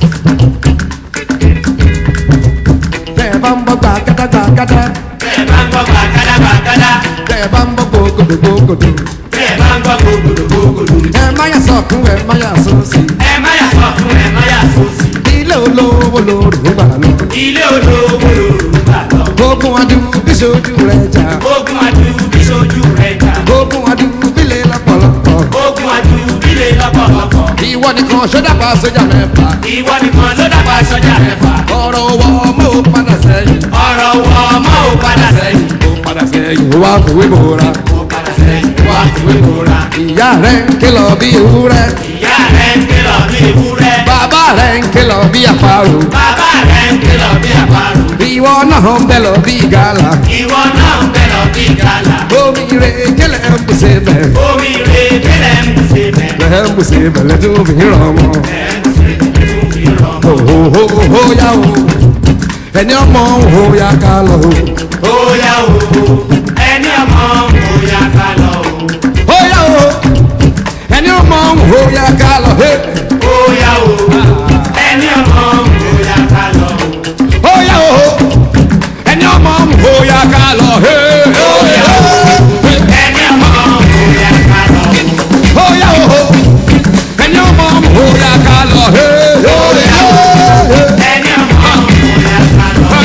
Tẹ́ bá ń bọ́ gbàgádá gbàgádá. Tẹ́ bá ń gbọ́ gbàgádá gbàgádá. Tẹ́ bá ń bọ́ gbògòdò gbògòdò. Tẹ́ bá ń gbọ́ gbògòdò gbògòdò. Ẹ má yà sọ̀kún ẹ má yà sósì. Ẹ má yà sọ̀tún ẹ má yà sósì. Ilé olówó lóru gbà lọ. Ilé olówó lòrùn gbà lọ. Ogun adùn bí sojú rẹ̀ jà. Ogun adùn bí sojú rẹ̀ jà. Ogun adùn bí lè lọ́pọ̀lọpọ̀. Ogun adùn bí lè lọ́pọ̀lọpọ̀. Ìwọ nìkan ṣọ́dá pa sójà mẹ́fà. Ìwọ nìkan ló dàgbà sọ́jà mẹ́fà. Ọ̀rọ̀ wọ ọmọ ò padà sẹ́yìn. Ọ̀rọ̀ wọ ọmọ ò padà sẹ́yìn. Ó padà sẹ́yìn. Ó wá fòwé bòra. Ó padà sẹ́yìn. Wá ìwé kóra. Ìyá rẹ̀ ń kìlọ̀ bí ewúrẹ́. Ìyá rẹ̀ ń kìlọ̀ bí ewúrẹ́. Bàbá rẹ̀ ń kìlọ̀ bí àparò. Bàbá rẹ̀ ń kìlọ̀ bí àparò. Ìwọ náà ń bẹ̀ lọ bí gàlà. Ìwọ náà ń bẹ̀ lọ bí gàlà. Omi rẹ̀ kílẹ̀ ń bùsẹ̀ bẹ̀. Omi rè kílẹ̀ ń bùsẹ̀ bẹ̀. Lẹ̀ ń bùsẹ̀ bẹ̀ lẹ́dún fi rọ̀ mọ́. Ẹ̀ ń bùsẹ̀ bẹ̀ tó fi rọ̀ mọ́. Ho ya o, ẹni ọmọ ho ya ká lọ o. Ó yá o, ẹni ọmọ ó yá ká lọ o. Ho ya o, ẹni ọmọ ho ya ká lọ he. Ó yá o, ẹni ọmọ ó yá ká lọ o. Ho ya o, ẹni ọmọ ho ya ká lọ he. Ó yá o, ẹni ọmọ ó yá ká lọ o. Ho ya o, ẹni ọmọ ho ya ká lọ he. Ó yá o, ẹni ọmọ ó yá ká lọ o.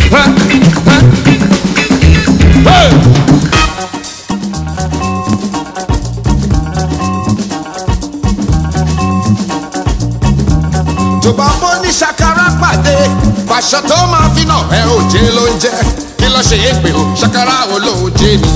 Hey! tó bá mọ́ ní ṣàkàrà pàdé pàṣọ tó máa fi náà ẹ ò jẹ́ ló ń jẹ́ kí lọ́ ṣe é pé o ṣàkàrà wo ló ń jẹ́ ni.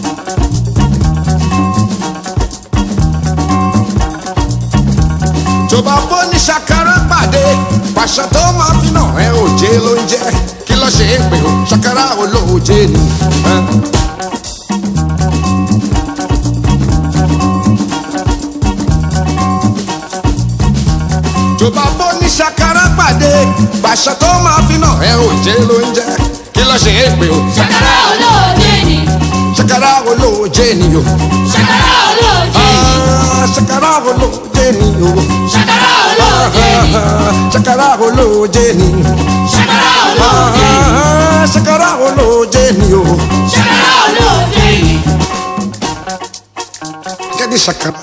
tó tó bá bó ní ṣàkàrà pàdé pàṣẹ tó máa fi nà ẹ òjé ló ń jẹ kí ló ṣe é pé o ṣàkàrà olóòjé ni. tó bá bó ní ṣàkàrà pàdé pàṣẹ tó máa fi nà ẹ òjé ló ń jẹ kí ló ṣe é pé o ṣàkàrà olóòjé ni. ṣàkàrà olóòjé ni o. ṣàkàrà olóòjé ni. ṣàkàrà olóòjé ni o. ṣàkàrà olóòjé ni. ṣàkàrà olóòjé ni. ṣàkàrà olóòjé ni. ṣàkàrà olóòjé ni o. ṣàkàrà olóòjé ni. Get the ṣàkàrà.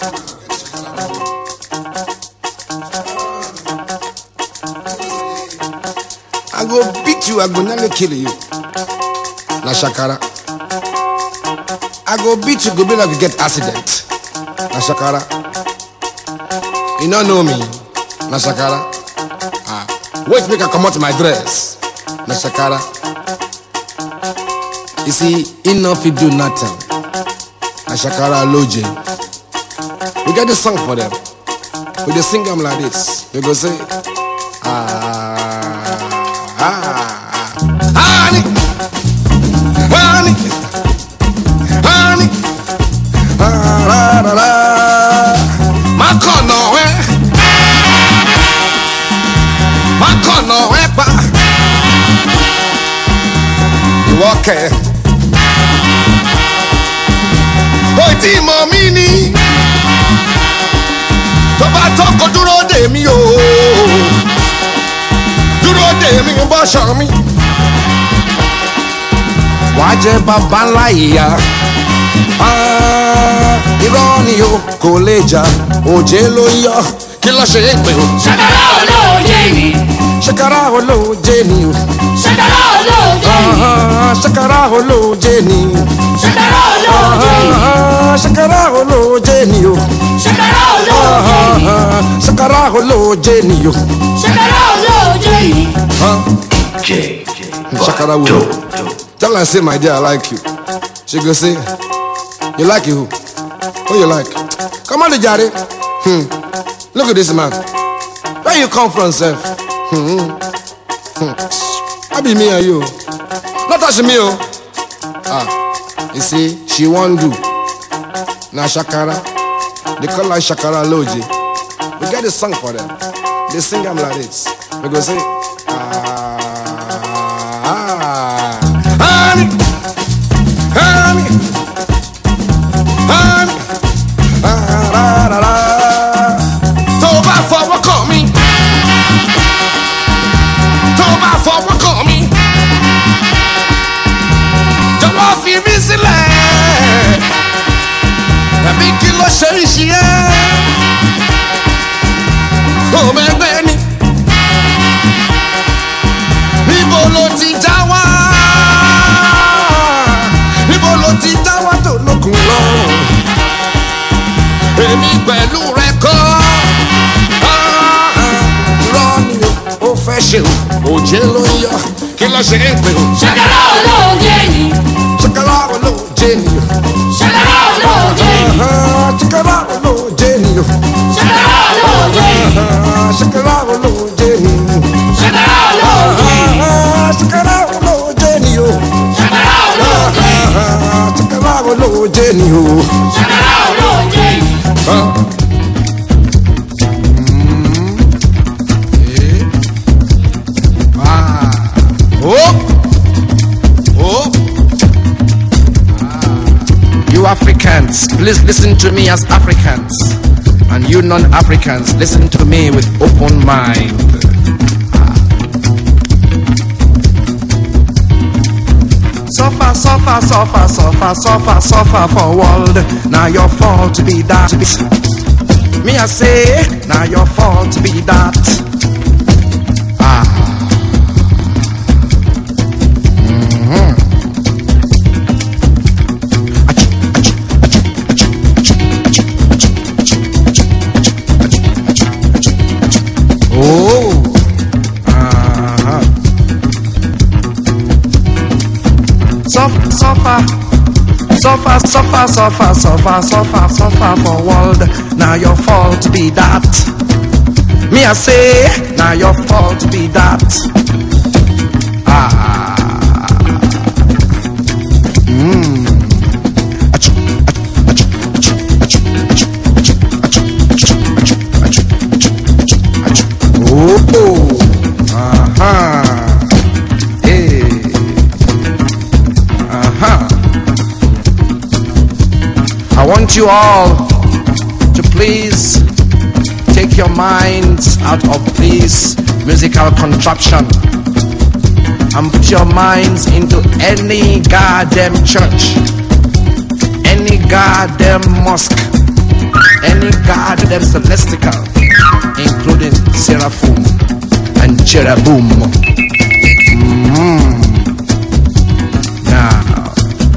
I go beat you, I go nearly kill you. Na ṣàkàrà. I go beat you, go be like you get accident. Na ṣàkàrà. You don't know me. Na ṣàkàrà. Ah, wait make I comot my dress. Na ṣàkàrà. You see, he no fit do nothing. Na ṣàkàrà loje. We get the song for them. We dey sing them like this. We go say, ah, ah, honey, honey, honey, ah, la, la, la. Ma kono we, ma kono we pa. Ìwọ kẹ̀, o ti mọ̀ mí ni. Tó bá tó kó dúró dè mí o, dúró dè mí bọ́ṣọ mi. Wàá jẹ bàbá ńlá ìyá. Irọ́ ni o kò lè jà, òjé ló ń yọ, kí ló ṣe é pé o. ṣàkàrà olóòjé ni. Ṣàkàrà olóòjé ni o. ṣàkàrà olóòjé ni. Ṣàkàrà olóòjé ni. ṣàkàrà olóòjé ni. Ṣàkàrà olóòjé ni o. ṣàkàrà olóòjé ni. Ṣàkàrà olóòjé ni o. ṣàkàrà olóòjé ni. Ṣàkàrà wo? Tell her say my dear I like you. She go say, you like you? Who you like? Come on, Jare. Hmm. Look at this man. Where you come from, sir? Hmm. Hmm. I be me and you. Not touch me, oh. Ah. You see, she won't do. Now Shakara. They call her Shakara Loji. We get a song for them. They sing them like this. We go say, ah, ah, honey, honey, honey, ah, la, la, la. Tó bá fọwọ́ kàn mí, tó bá fọwọ́ kàn mí, jọ̀wọ́ fi mí sílẹ̀. Tàbí kí ló ṣe é ṣe é? Ọmọ ẹgbẹ́ ni. Níbo ló ti já wá? Níbo ló ti já wá tó lókun lọ́rùn? Èmi pẹ̀lú rẹ̀ kọ́. Rọ́ ni o, ó fẹ́ ṣe o, òjé ló ń yọ, kí ló ṣe é pé o? ṣàkàrà olóòjé ni. Ṣàkàrà olóòjé ni o. ṣàkàrà olóòjé ni. Ṣàkàrà olóòjé ni o. ṣàkàrà olóòjé ni. Ṣàkàrà olóòjé ni. ṣàkàrà olóòjé ni. Ṣàkàrà olóòjé ni o. ṣàkàrà olóòjé ni. Ṣàkàrà olóòjé ni o. ṣàkàrà olóòjé ni. Oh, oh. You Africans, please listen to me as Africans, and you non-Africans, listen to me with open mind. Suffer, suffer, suffer, suffer, suffer, suffer for world. Now your fault to be that. Me I say, now your fault to be that. Ah. Mm-hmm. Oh. Uh-huh. Suffer, suffer, suffer, suffer, suffer, suffer, suffer, suffer for world. Now your fault be that. Me I say, now your fault be that. Ah. Mm. Achoo, achoo, achoo, achoo, achoo, achoo, achoo, achoo, achoo, achoo. Oh, uh-huh. Hey. Uh-huh. I want you all to please take your minds out of this musical contraption and put your minds into any goddamn church, any goddamn mosque, any goddamn celestial, including Seraphim and Cherubim. Mm-hmm. Now,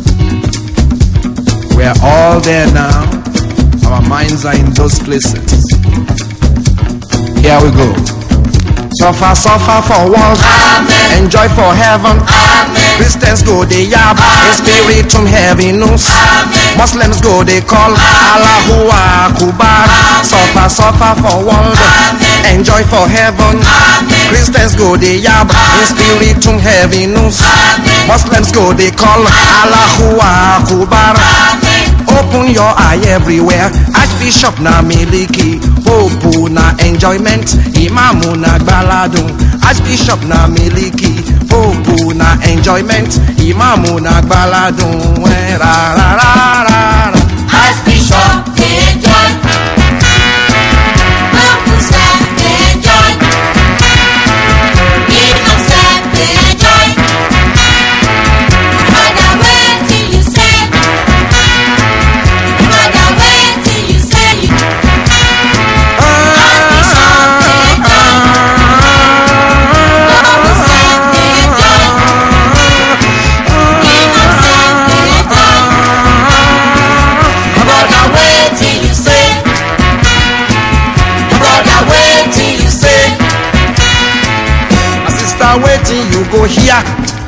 we're all there now. Our minds are in those places. Here we go. Suffer, suffer for world. Amen. Enjoy for heaven. Amen. Christians go they yab. In spirit from heaviness. Muslims go they call Allahu Akbar. Suffer, suffer for world. Amen. Enjoy for heaven. Amen. Christians go they yab. In spirit from heaviness. Muslims go they call Allahu Akbar. Open your eye everywhere. Archbishop na miliki, Pope na enjoyment, Imamu na gbaladun. Archbishop na miliki, Pope na enjoyment, Imamu na gbaladun. Ra ra ra ra ra. Archbishop dey enjoy, Pope sef dey enjoy, Imam sef dey enjoy. Brother, wetin you say? Waiting you go here.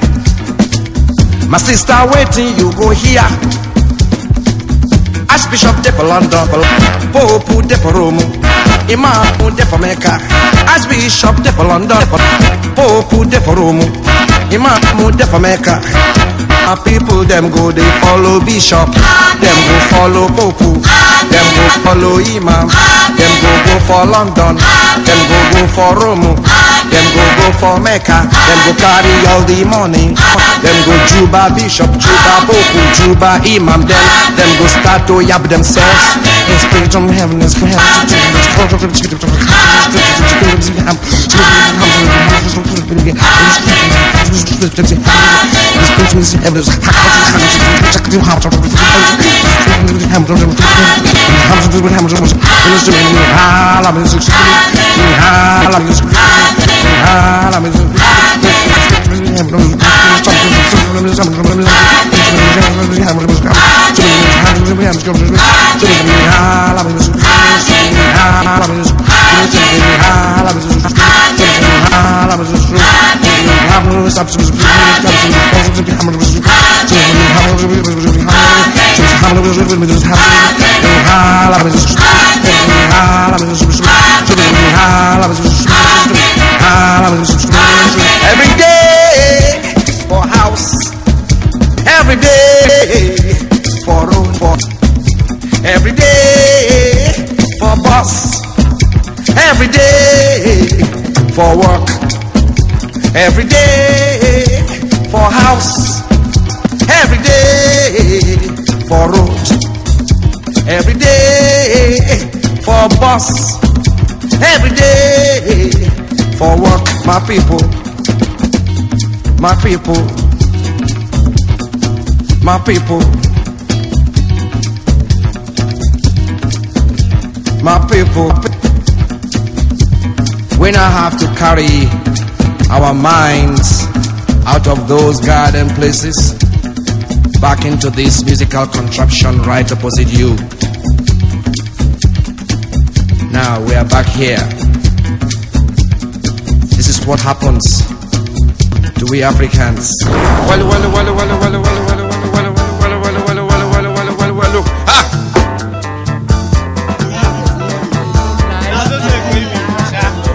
My sister waiting you go here. Archbishop de for London, Pope de for Rome, Imam de for Mecca. Archbishop de for London, Pope de for Rome, Imam de for Mecca. My people them go they follow Bishop, them go follow Pope, them go follow Imam, them go go for London, them go go for Rome. Them go go for Mecca, them go carry all the money. Them go Juba Bishop, Juba Pope, Juba Imam. Them, them go start to yab themselves. In spirit from heaven is for heaven. Every day for house, every day for road, for every day for bus, every day for work, every day for house, every day for road, every day for bus, every day for work. My people, my people, my people, my people. We now have to carry our minds out of those garden places back into this musical contraption right opposite you. Now we are back here. This is what happens to we Africans. Wallu, wallu, wallu, wallu, wallu, wallu, wallu, wallu, wallu, wallu, wallu, wallu, wallu, wallu, wallu. Ha!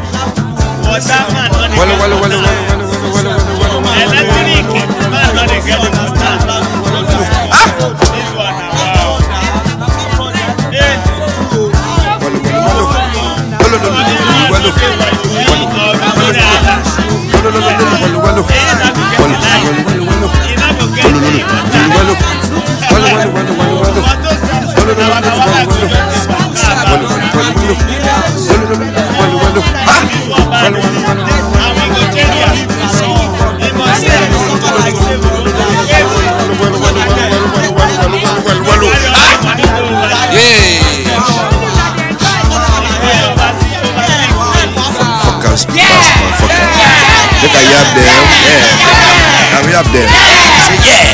Look at you up there, yeah. Hurry up there. Say yeah.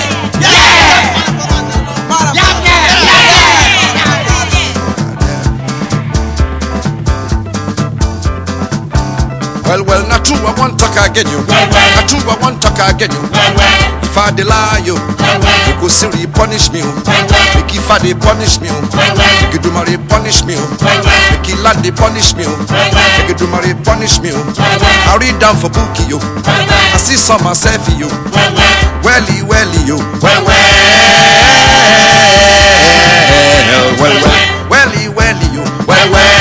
Well, well, not true, I want talk again you. Not true, I want talk again you. If I deny you, you go seriously punish me. Make if I they punish me. Make you do my punish me. Make you land they punish me. Make you do my punish me. I read down for bookie you. I see some myself you. Welly, welly you. Well, well, well, well, welly, welly you. Well, well,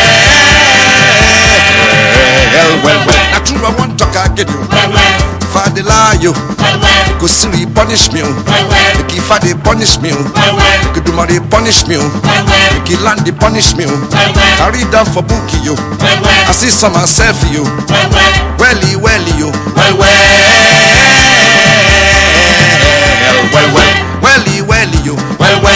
well, well. Not true, I want talk again you. If I deny you, go seriously punish me. Make if I they punish me. Make you do my punish me. Make you land they punish me. I read down for bookie you. I see some myself you. Welly, welly you. Well, well, well, well, welly, welly you. Well, well,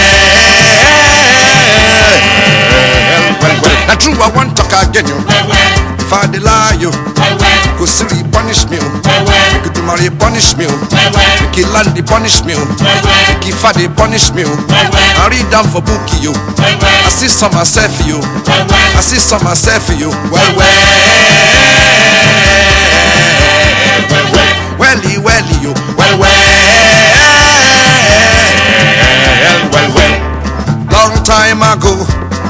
well, well. Not true, I want talk again you. If I deny you, go seriously punish me. Make you do my punish me. Make you land the punish me. Make you fa they punish me. I read down for bookie you. I see some myself you. I see some myself you. Well, well, well, well, welly, welly you. Well, well, well, well. Long time ago,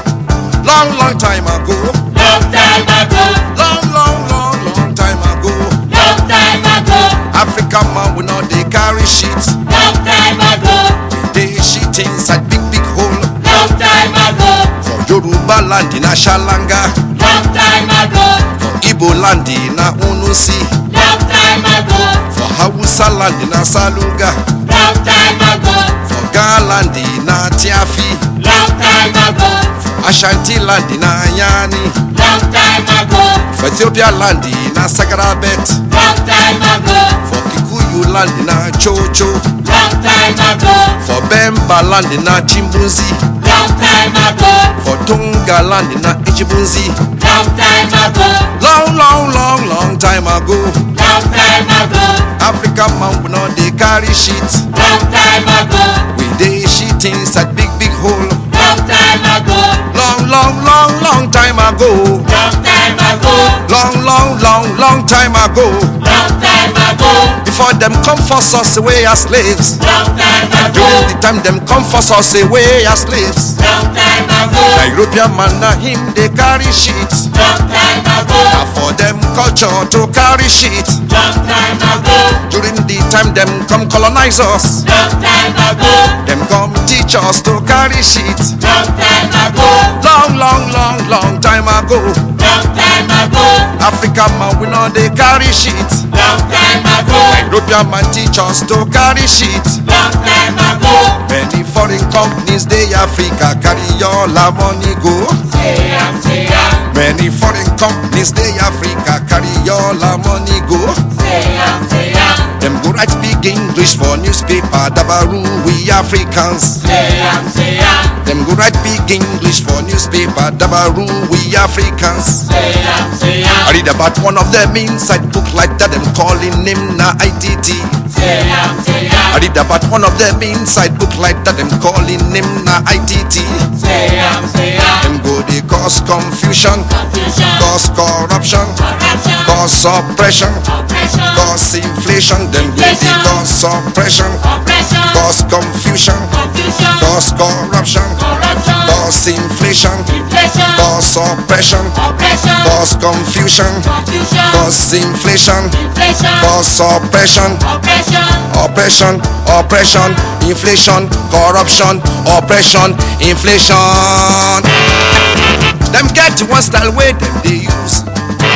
long, long time ago. Long time ago, Long, long, long, long time ago. long time ago, African man we know they carry sheets. long time ago, They shit inside big, big hole. long time ago, For Yoruba land in Ashalanga. long time ago, For Igbo land in Unusi. long time ago, For Hausa land in Asaluga. long time ago, For Ga land in Tiafi. long time ago, Ashanti land in Ayani. long time ago, For Ethiopia land in Sakrabet. long time ago, For Kikuyu land in Chocho. long time ago, For Bemba land in Chimbuzi. long time ago, For Tunga land in Ichibunzi. long time ago, Long, long, long, long time ago. long time ago, African man we know they carry shit. long time ago, We they shit inside big, big hole. long time ago, Long, long, long, long time ago. long time ago, Long, long, long, long time ago. long time ago, Before them come force us away as slaves. long time ago, During the time them come force us away as slaves. long time ago, The European man na him they carry shit. long time ago, Now for them culture to carry shit. long time ago, During the time them come colonize us. long time ago, Them come teach us to carry shit. long time ago, Long, long, long, long time ago. long time ago, African man we know they carry shit. long time ago, European man teach us to carry shit. long time ago, Many foreign companies they Africa carry all our money go. say am, say am, Many foreign companies they Africa carry all our money go. say am, say am, Them go write big English for newspaper Dabaru we Africans. say am, say am, Them go write big English for newspaper Dabaru we Africans. say am, say I am, read about one of them inside book like that. Them calling him na I T T. say am, say I am, read about one of them inside book like that. Them calling him na I T T. say am, say am, Them go they cause confusion, confusion, cause corruption, corruption, cause oppression, oppression, cause inflation. Them go they cause oppression, oppression, cause confusion, confusion, cause corruption, corruption, cause inflation, inflation, cause oppression, oppression, cause confusion, confusion, cause inflation, inflation, cause oppression, oppression, oppression, oppression, inflation, corruption, oppression, inflation. Them get one style way them they use.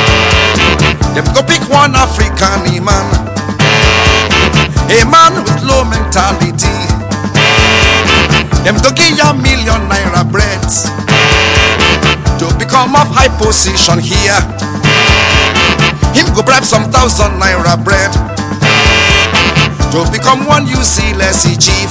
Them go pick one African man, a man with low mentality. Them go give a million naira bread to become of high position here. Him go bribe some thousand naira bread to become one U C Lessy chief.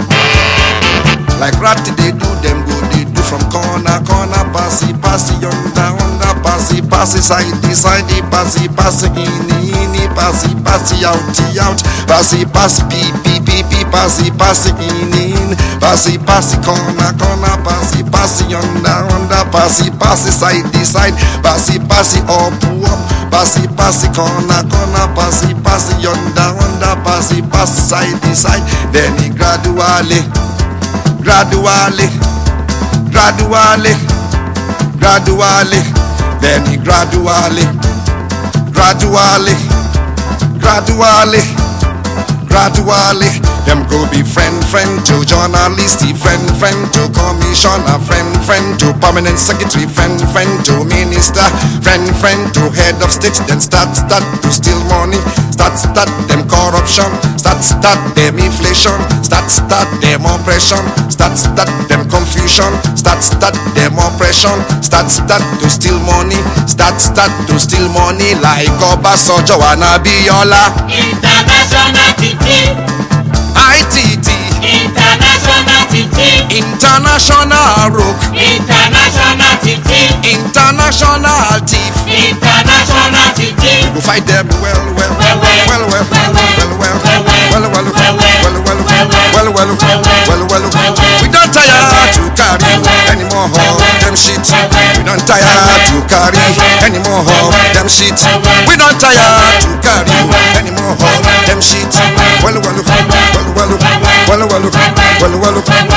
Like rat they do, them go they do from corner, corner, passy, passy, yonder, under, passy, passy, side, side, passy, passy, in, in, passy, passy, out, out, passy, passy, pee, pee, pee, pee, passy, passy, in, in, passy, passy, corner, corner, passy, passy, yonder, under, passy, passy, side, side, passy, passy, up, up, passy, passy, corner, corner, passy, passy, yonder, under, passy, passy, side, side, then he gradually. Gradually, gradually, gradually, then he gradually, gradually, gradually, gradually, them go be friend, friend to journalist, friend, friend to commissioner, friend, friend to permanent secretary, friend, friend to minister, friend, friend to head of state, then start, start to steal money, start, start them corruption, start, start them inflation, start, start them oppression, start, start them confusion, start, start them oppression, start, start to steal money, start, start to steal money like Obasanjo and Abiola. International T T. I T T. International T T. International Rook. International T T. International Thief. International T T. We fight them well, well, well, well, well, well, well, well, well, well, well, well, well, well, well. We don't tire to carry any more of them shit. We don't tire to carry any more of them shit. We don't tire to carry any more of them shit. Well, well, well, well, well, well, well, well, well, well, well,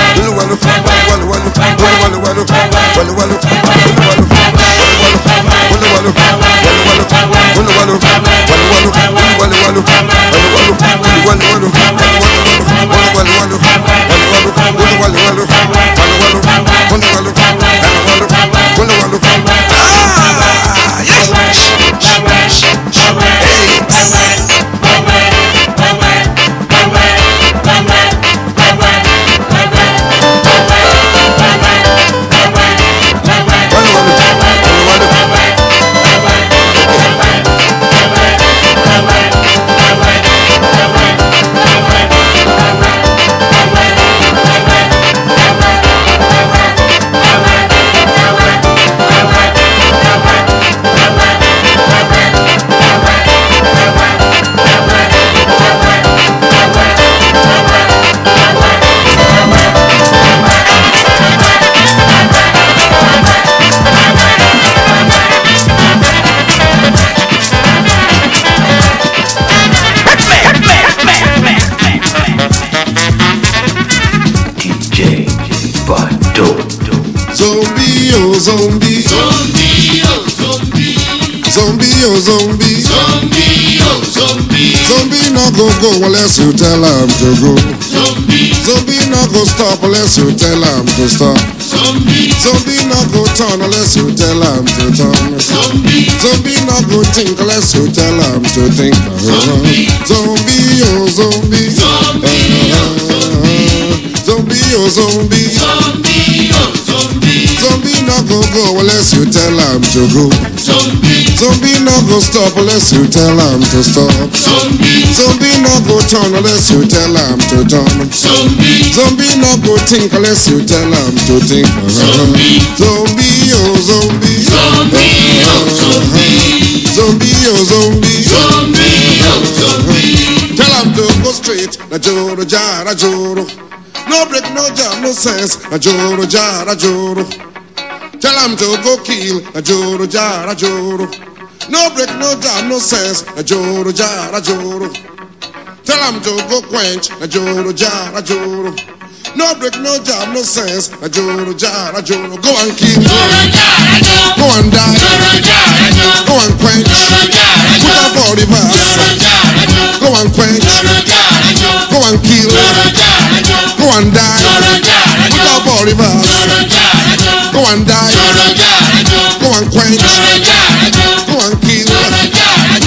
Zombie, oh zombie, Zombie, oh zombie. zombie, oh zombie, Zombie, oh zombie. zombie no go go unless you tell him to go. Zombie, Zombie no go stop unless you tell him to stop. zombie, Zombie no go turn unless you tell him to turn. zombie, Zombie no go think unless you tell him to think. Zombie. Zombie, oh zombie, Zombie, oh zombie. zombie, oh zombie. Zombie, oh zombie. Zombie no go go unless you tell him to go. Zombie, Zombie no go stop unless you tell him to stop. zombie, Zombie no go turn unless you tell him to turn. zombie, Zombie no go think unless you tell him to think. Zombie. Zombie, oh zombie. Zombie, oh zombie. Zombie, oh zombie. Zombie, oh zombie. Tell him to go straight. Na joro jara joro. No break, no jam, no sense. Na joro jara joro. Tell him to go kill. Na joro jara joro. No break, no jam, no sense. Na joro jara joro. Tell him to go quench. Na joro jara joro. No break, no jam, no sense. Na joro jara joro. Go and kill. Joro jara joro. Go and die. Joro jara joro. Go and quench. Joro jara Put joro. up for the verse. Joro jara joro. Go and quench. Joro jara joro. Go and kill. Joro jara joro. Go and die. Joro jara Put joro. up for the verse. Joro jara joro. Go and die. Joro jara joro. Go and quench. Joro jara joro. Go and kill. Joro jara joro.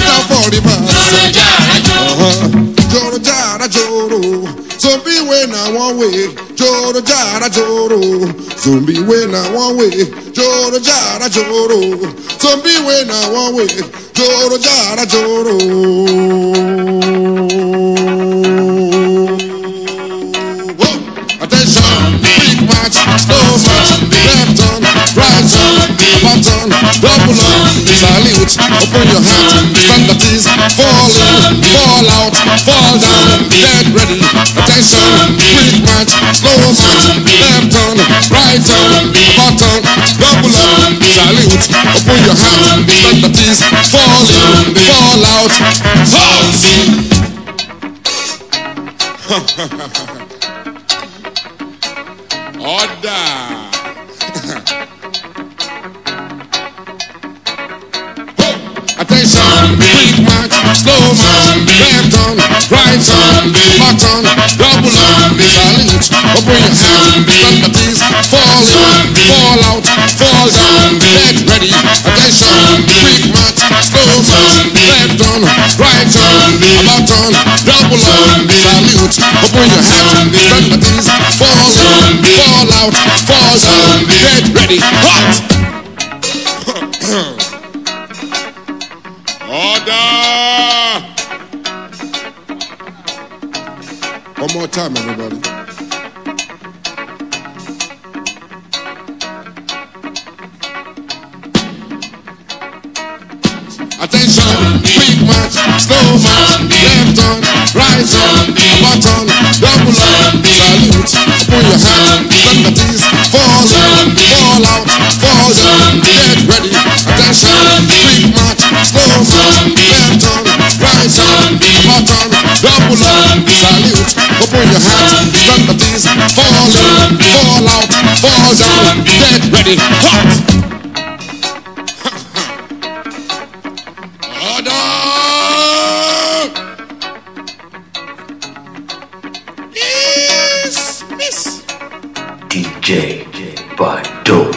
Joro jara joro, zombie when I one way. Joro jara joro, zombie when I one way. Joro jara joro, zombie when I one way. Joro jara joro. Attention, quick march, slow march, left on, right on, button, double up, salute, open your hand, stand at ease, fall in, fall out, fall down, get ready. Attention, quick march, slow march, left on, right on, button, double up, salute, open your hand, stand at ease, fall in, fall out, fall in. Order. Attention, quick march, slow march, left on, right on, button, double up, salute, open your hand, stand at ease, fall in, fall out, fall down, get ready. Attention, quick march, slow march, left on, right on, button, double up, salute, open your hand, stand at ease, fall in, fall out, fall down, get ready. Hot! Order! One more time, everybody. Attention, quick march, slow march, left on, right on, button, double up, salute, open your hand, stand at ease, fall in, fall out, fall down, get ready. Attention, quick march, slow march, left on, right on, button, double up, salute, open your hand, stand at ease, fall in, fall out, fall down, get ready. Hot! D J Bado.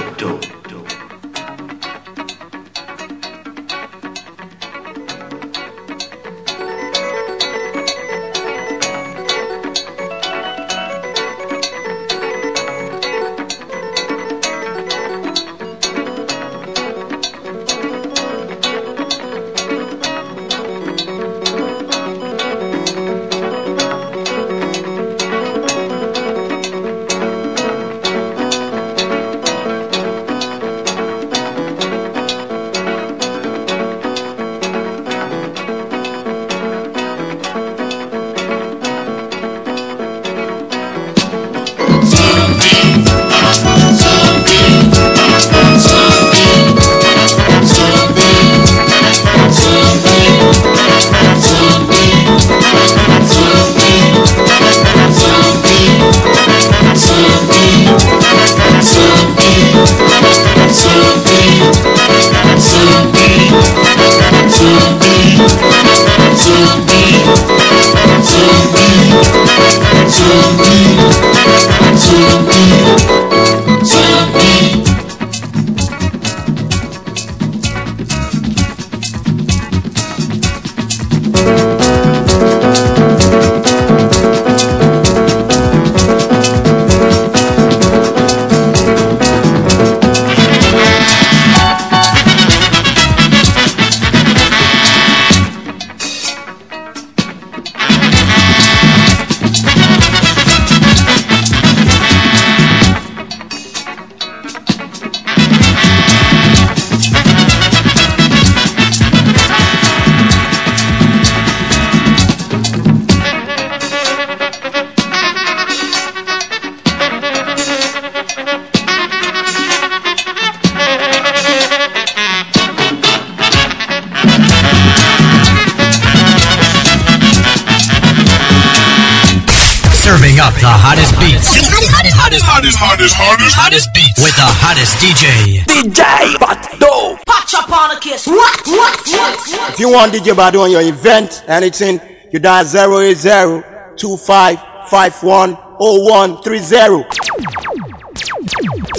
Serving up the hottest beats. Hottest, hottest, hottest, hottest, hottest, hottest beats. With the hottest D J. D J Bado. Patch up on a kiss. What? What? What? If you want D J Bado on your event, anything, you dial zero eight zero two five five one zero one three zero.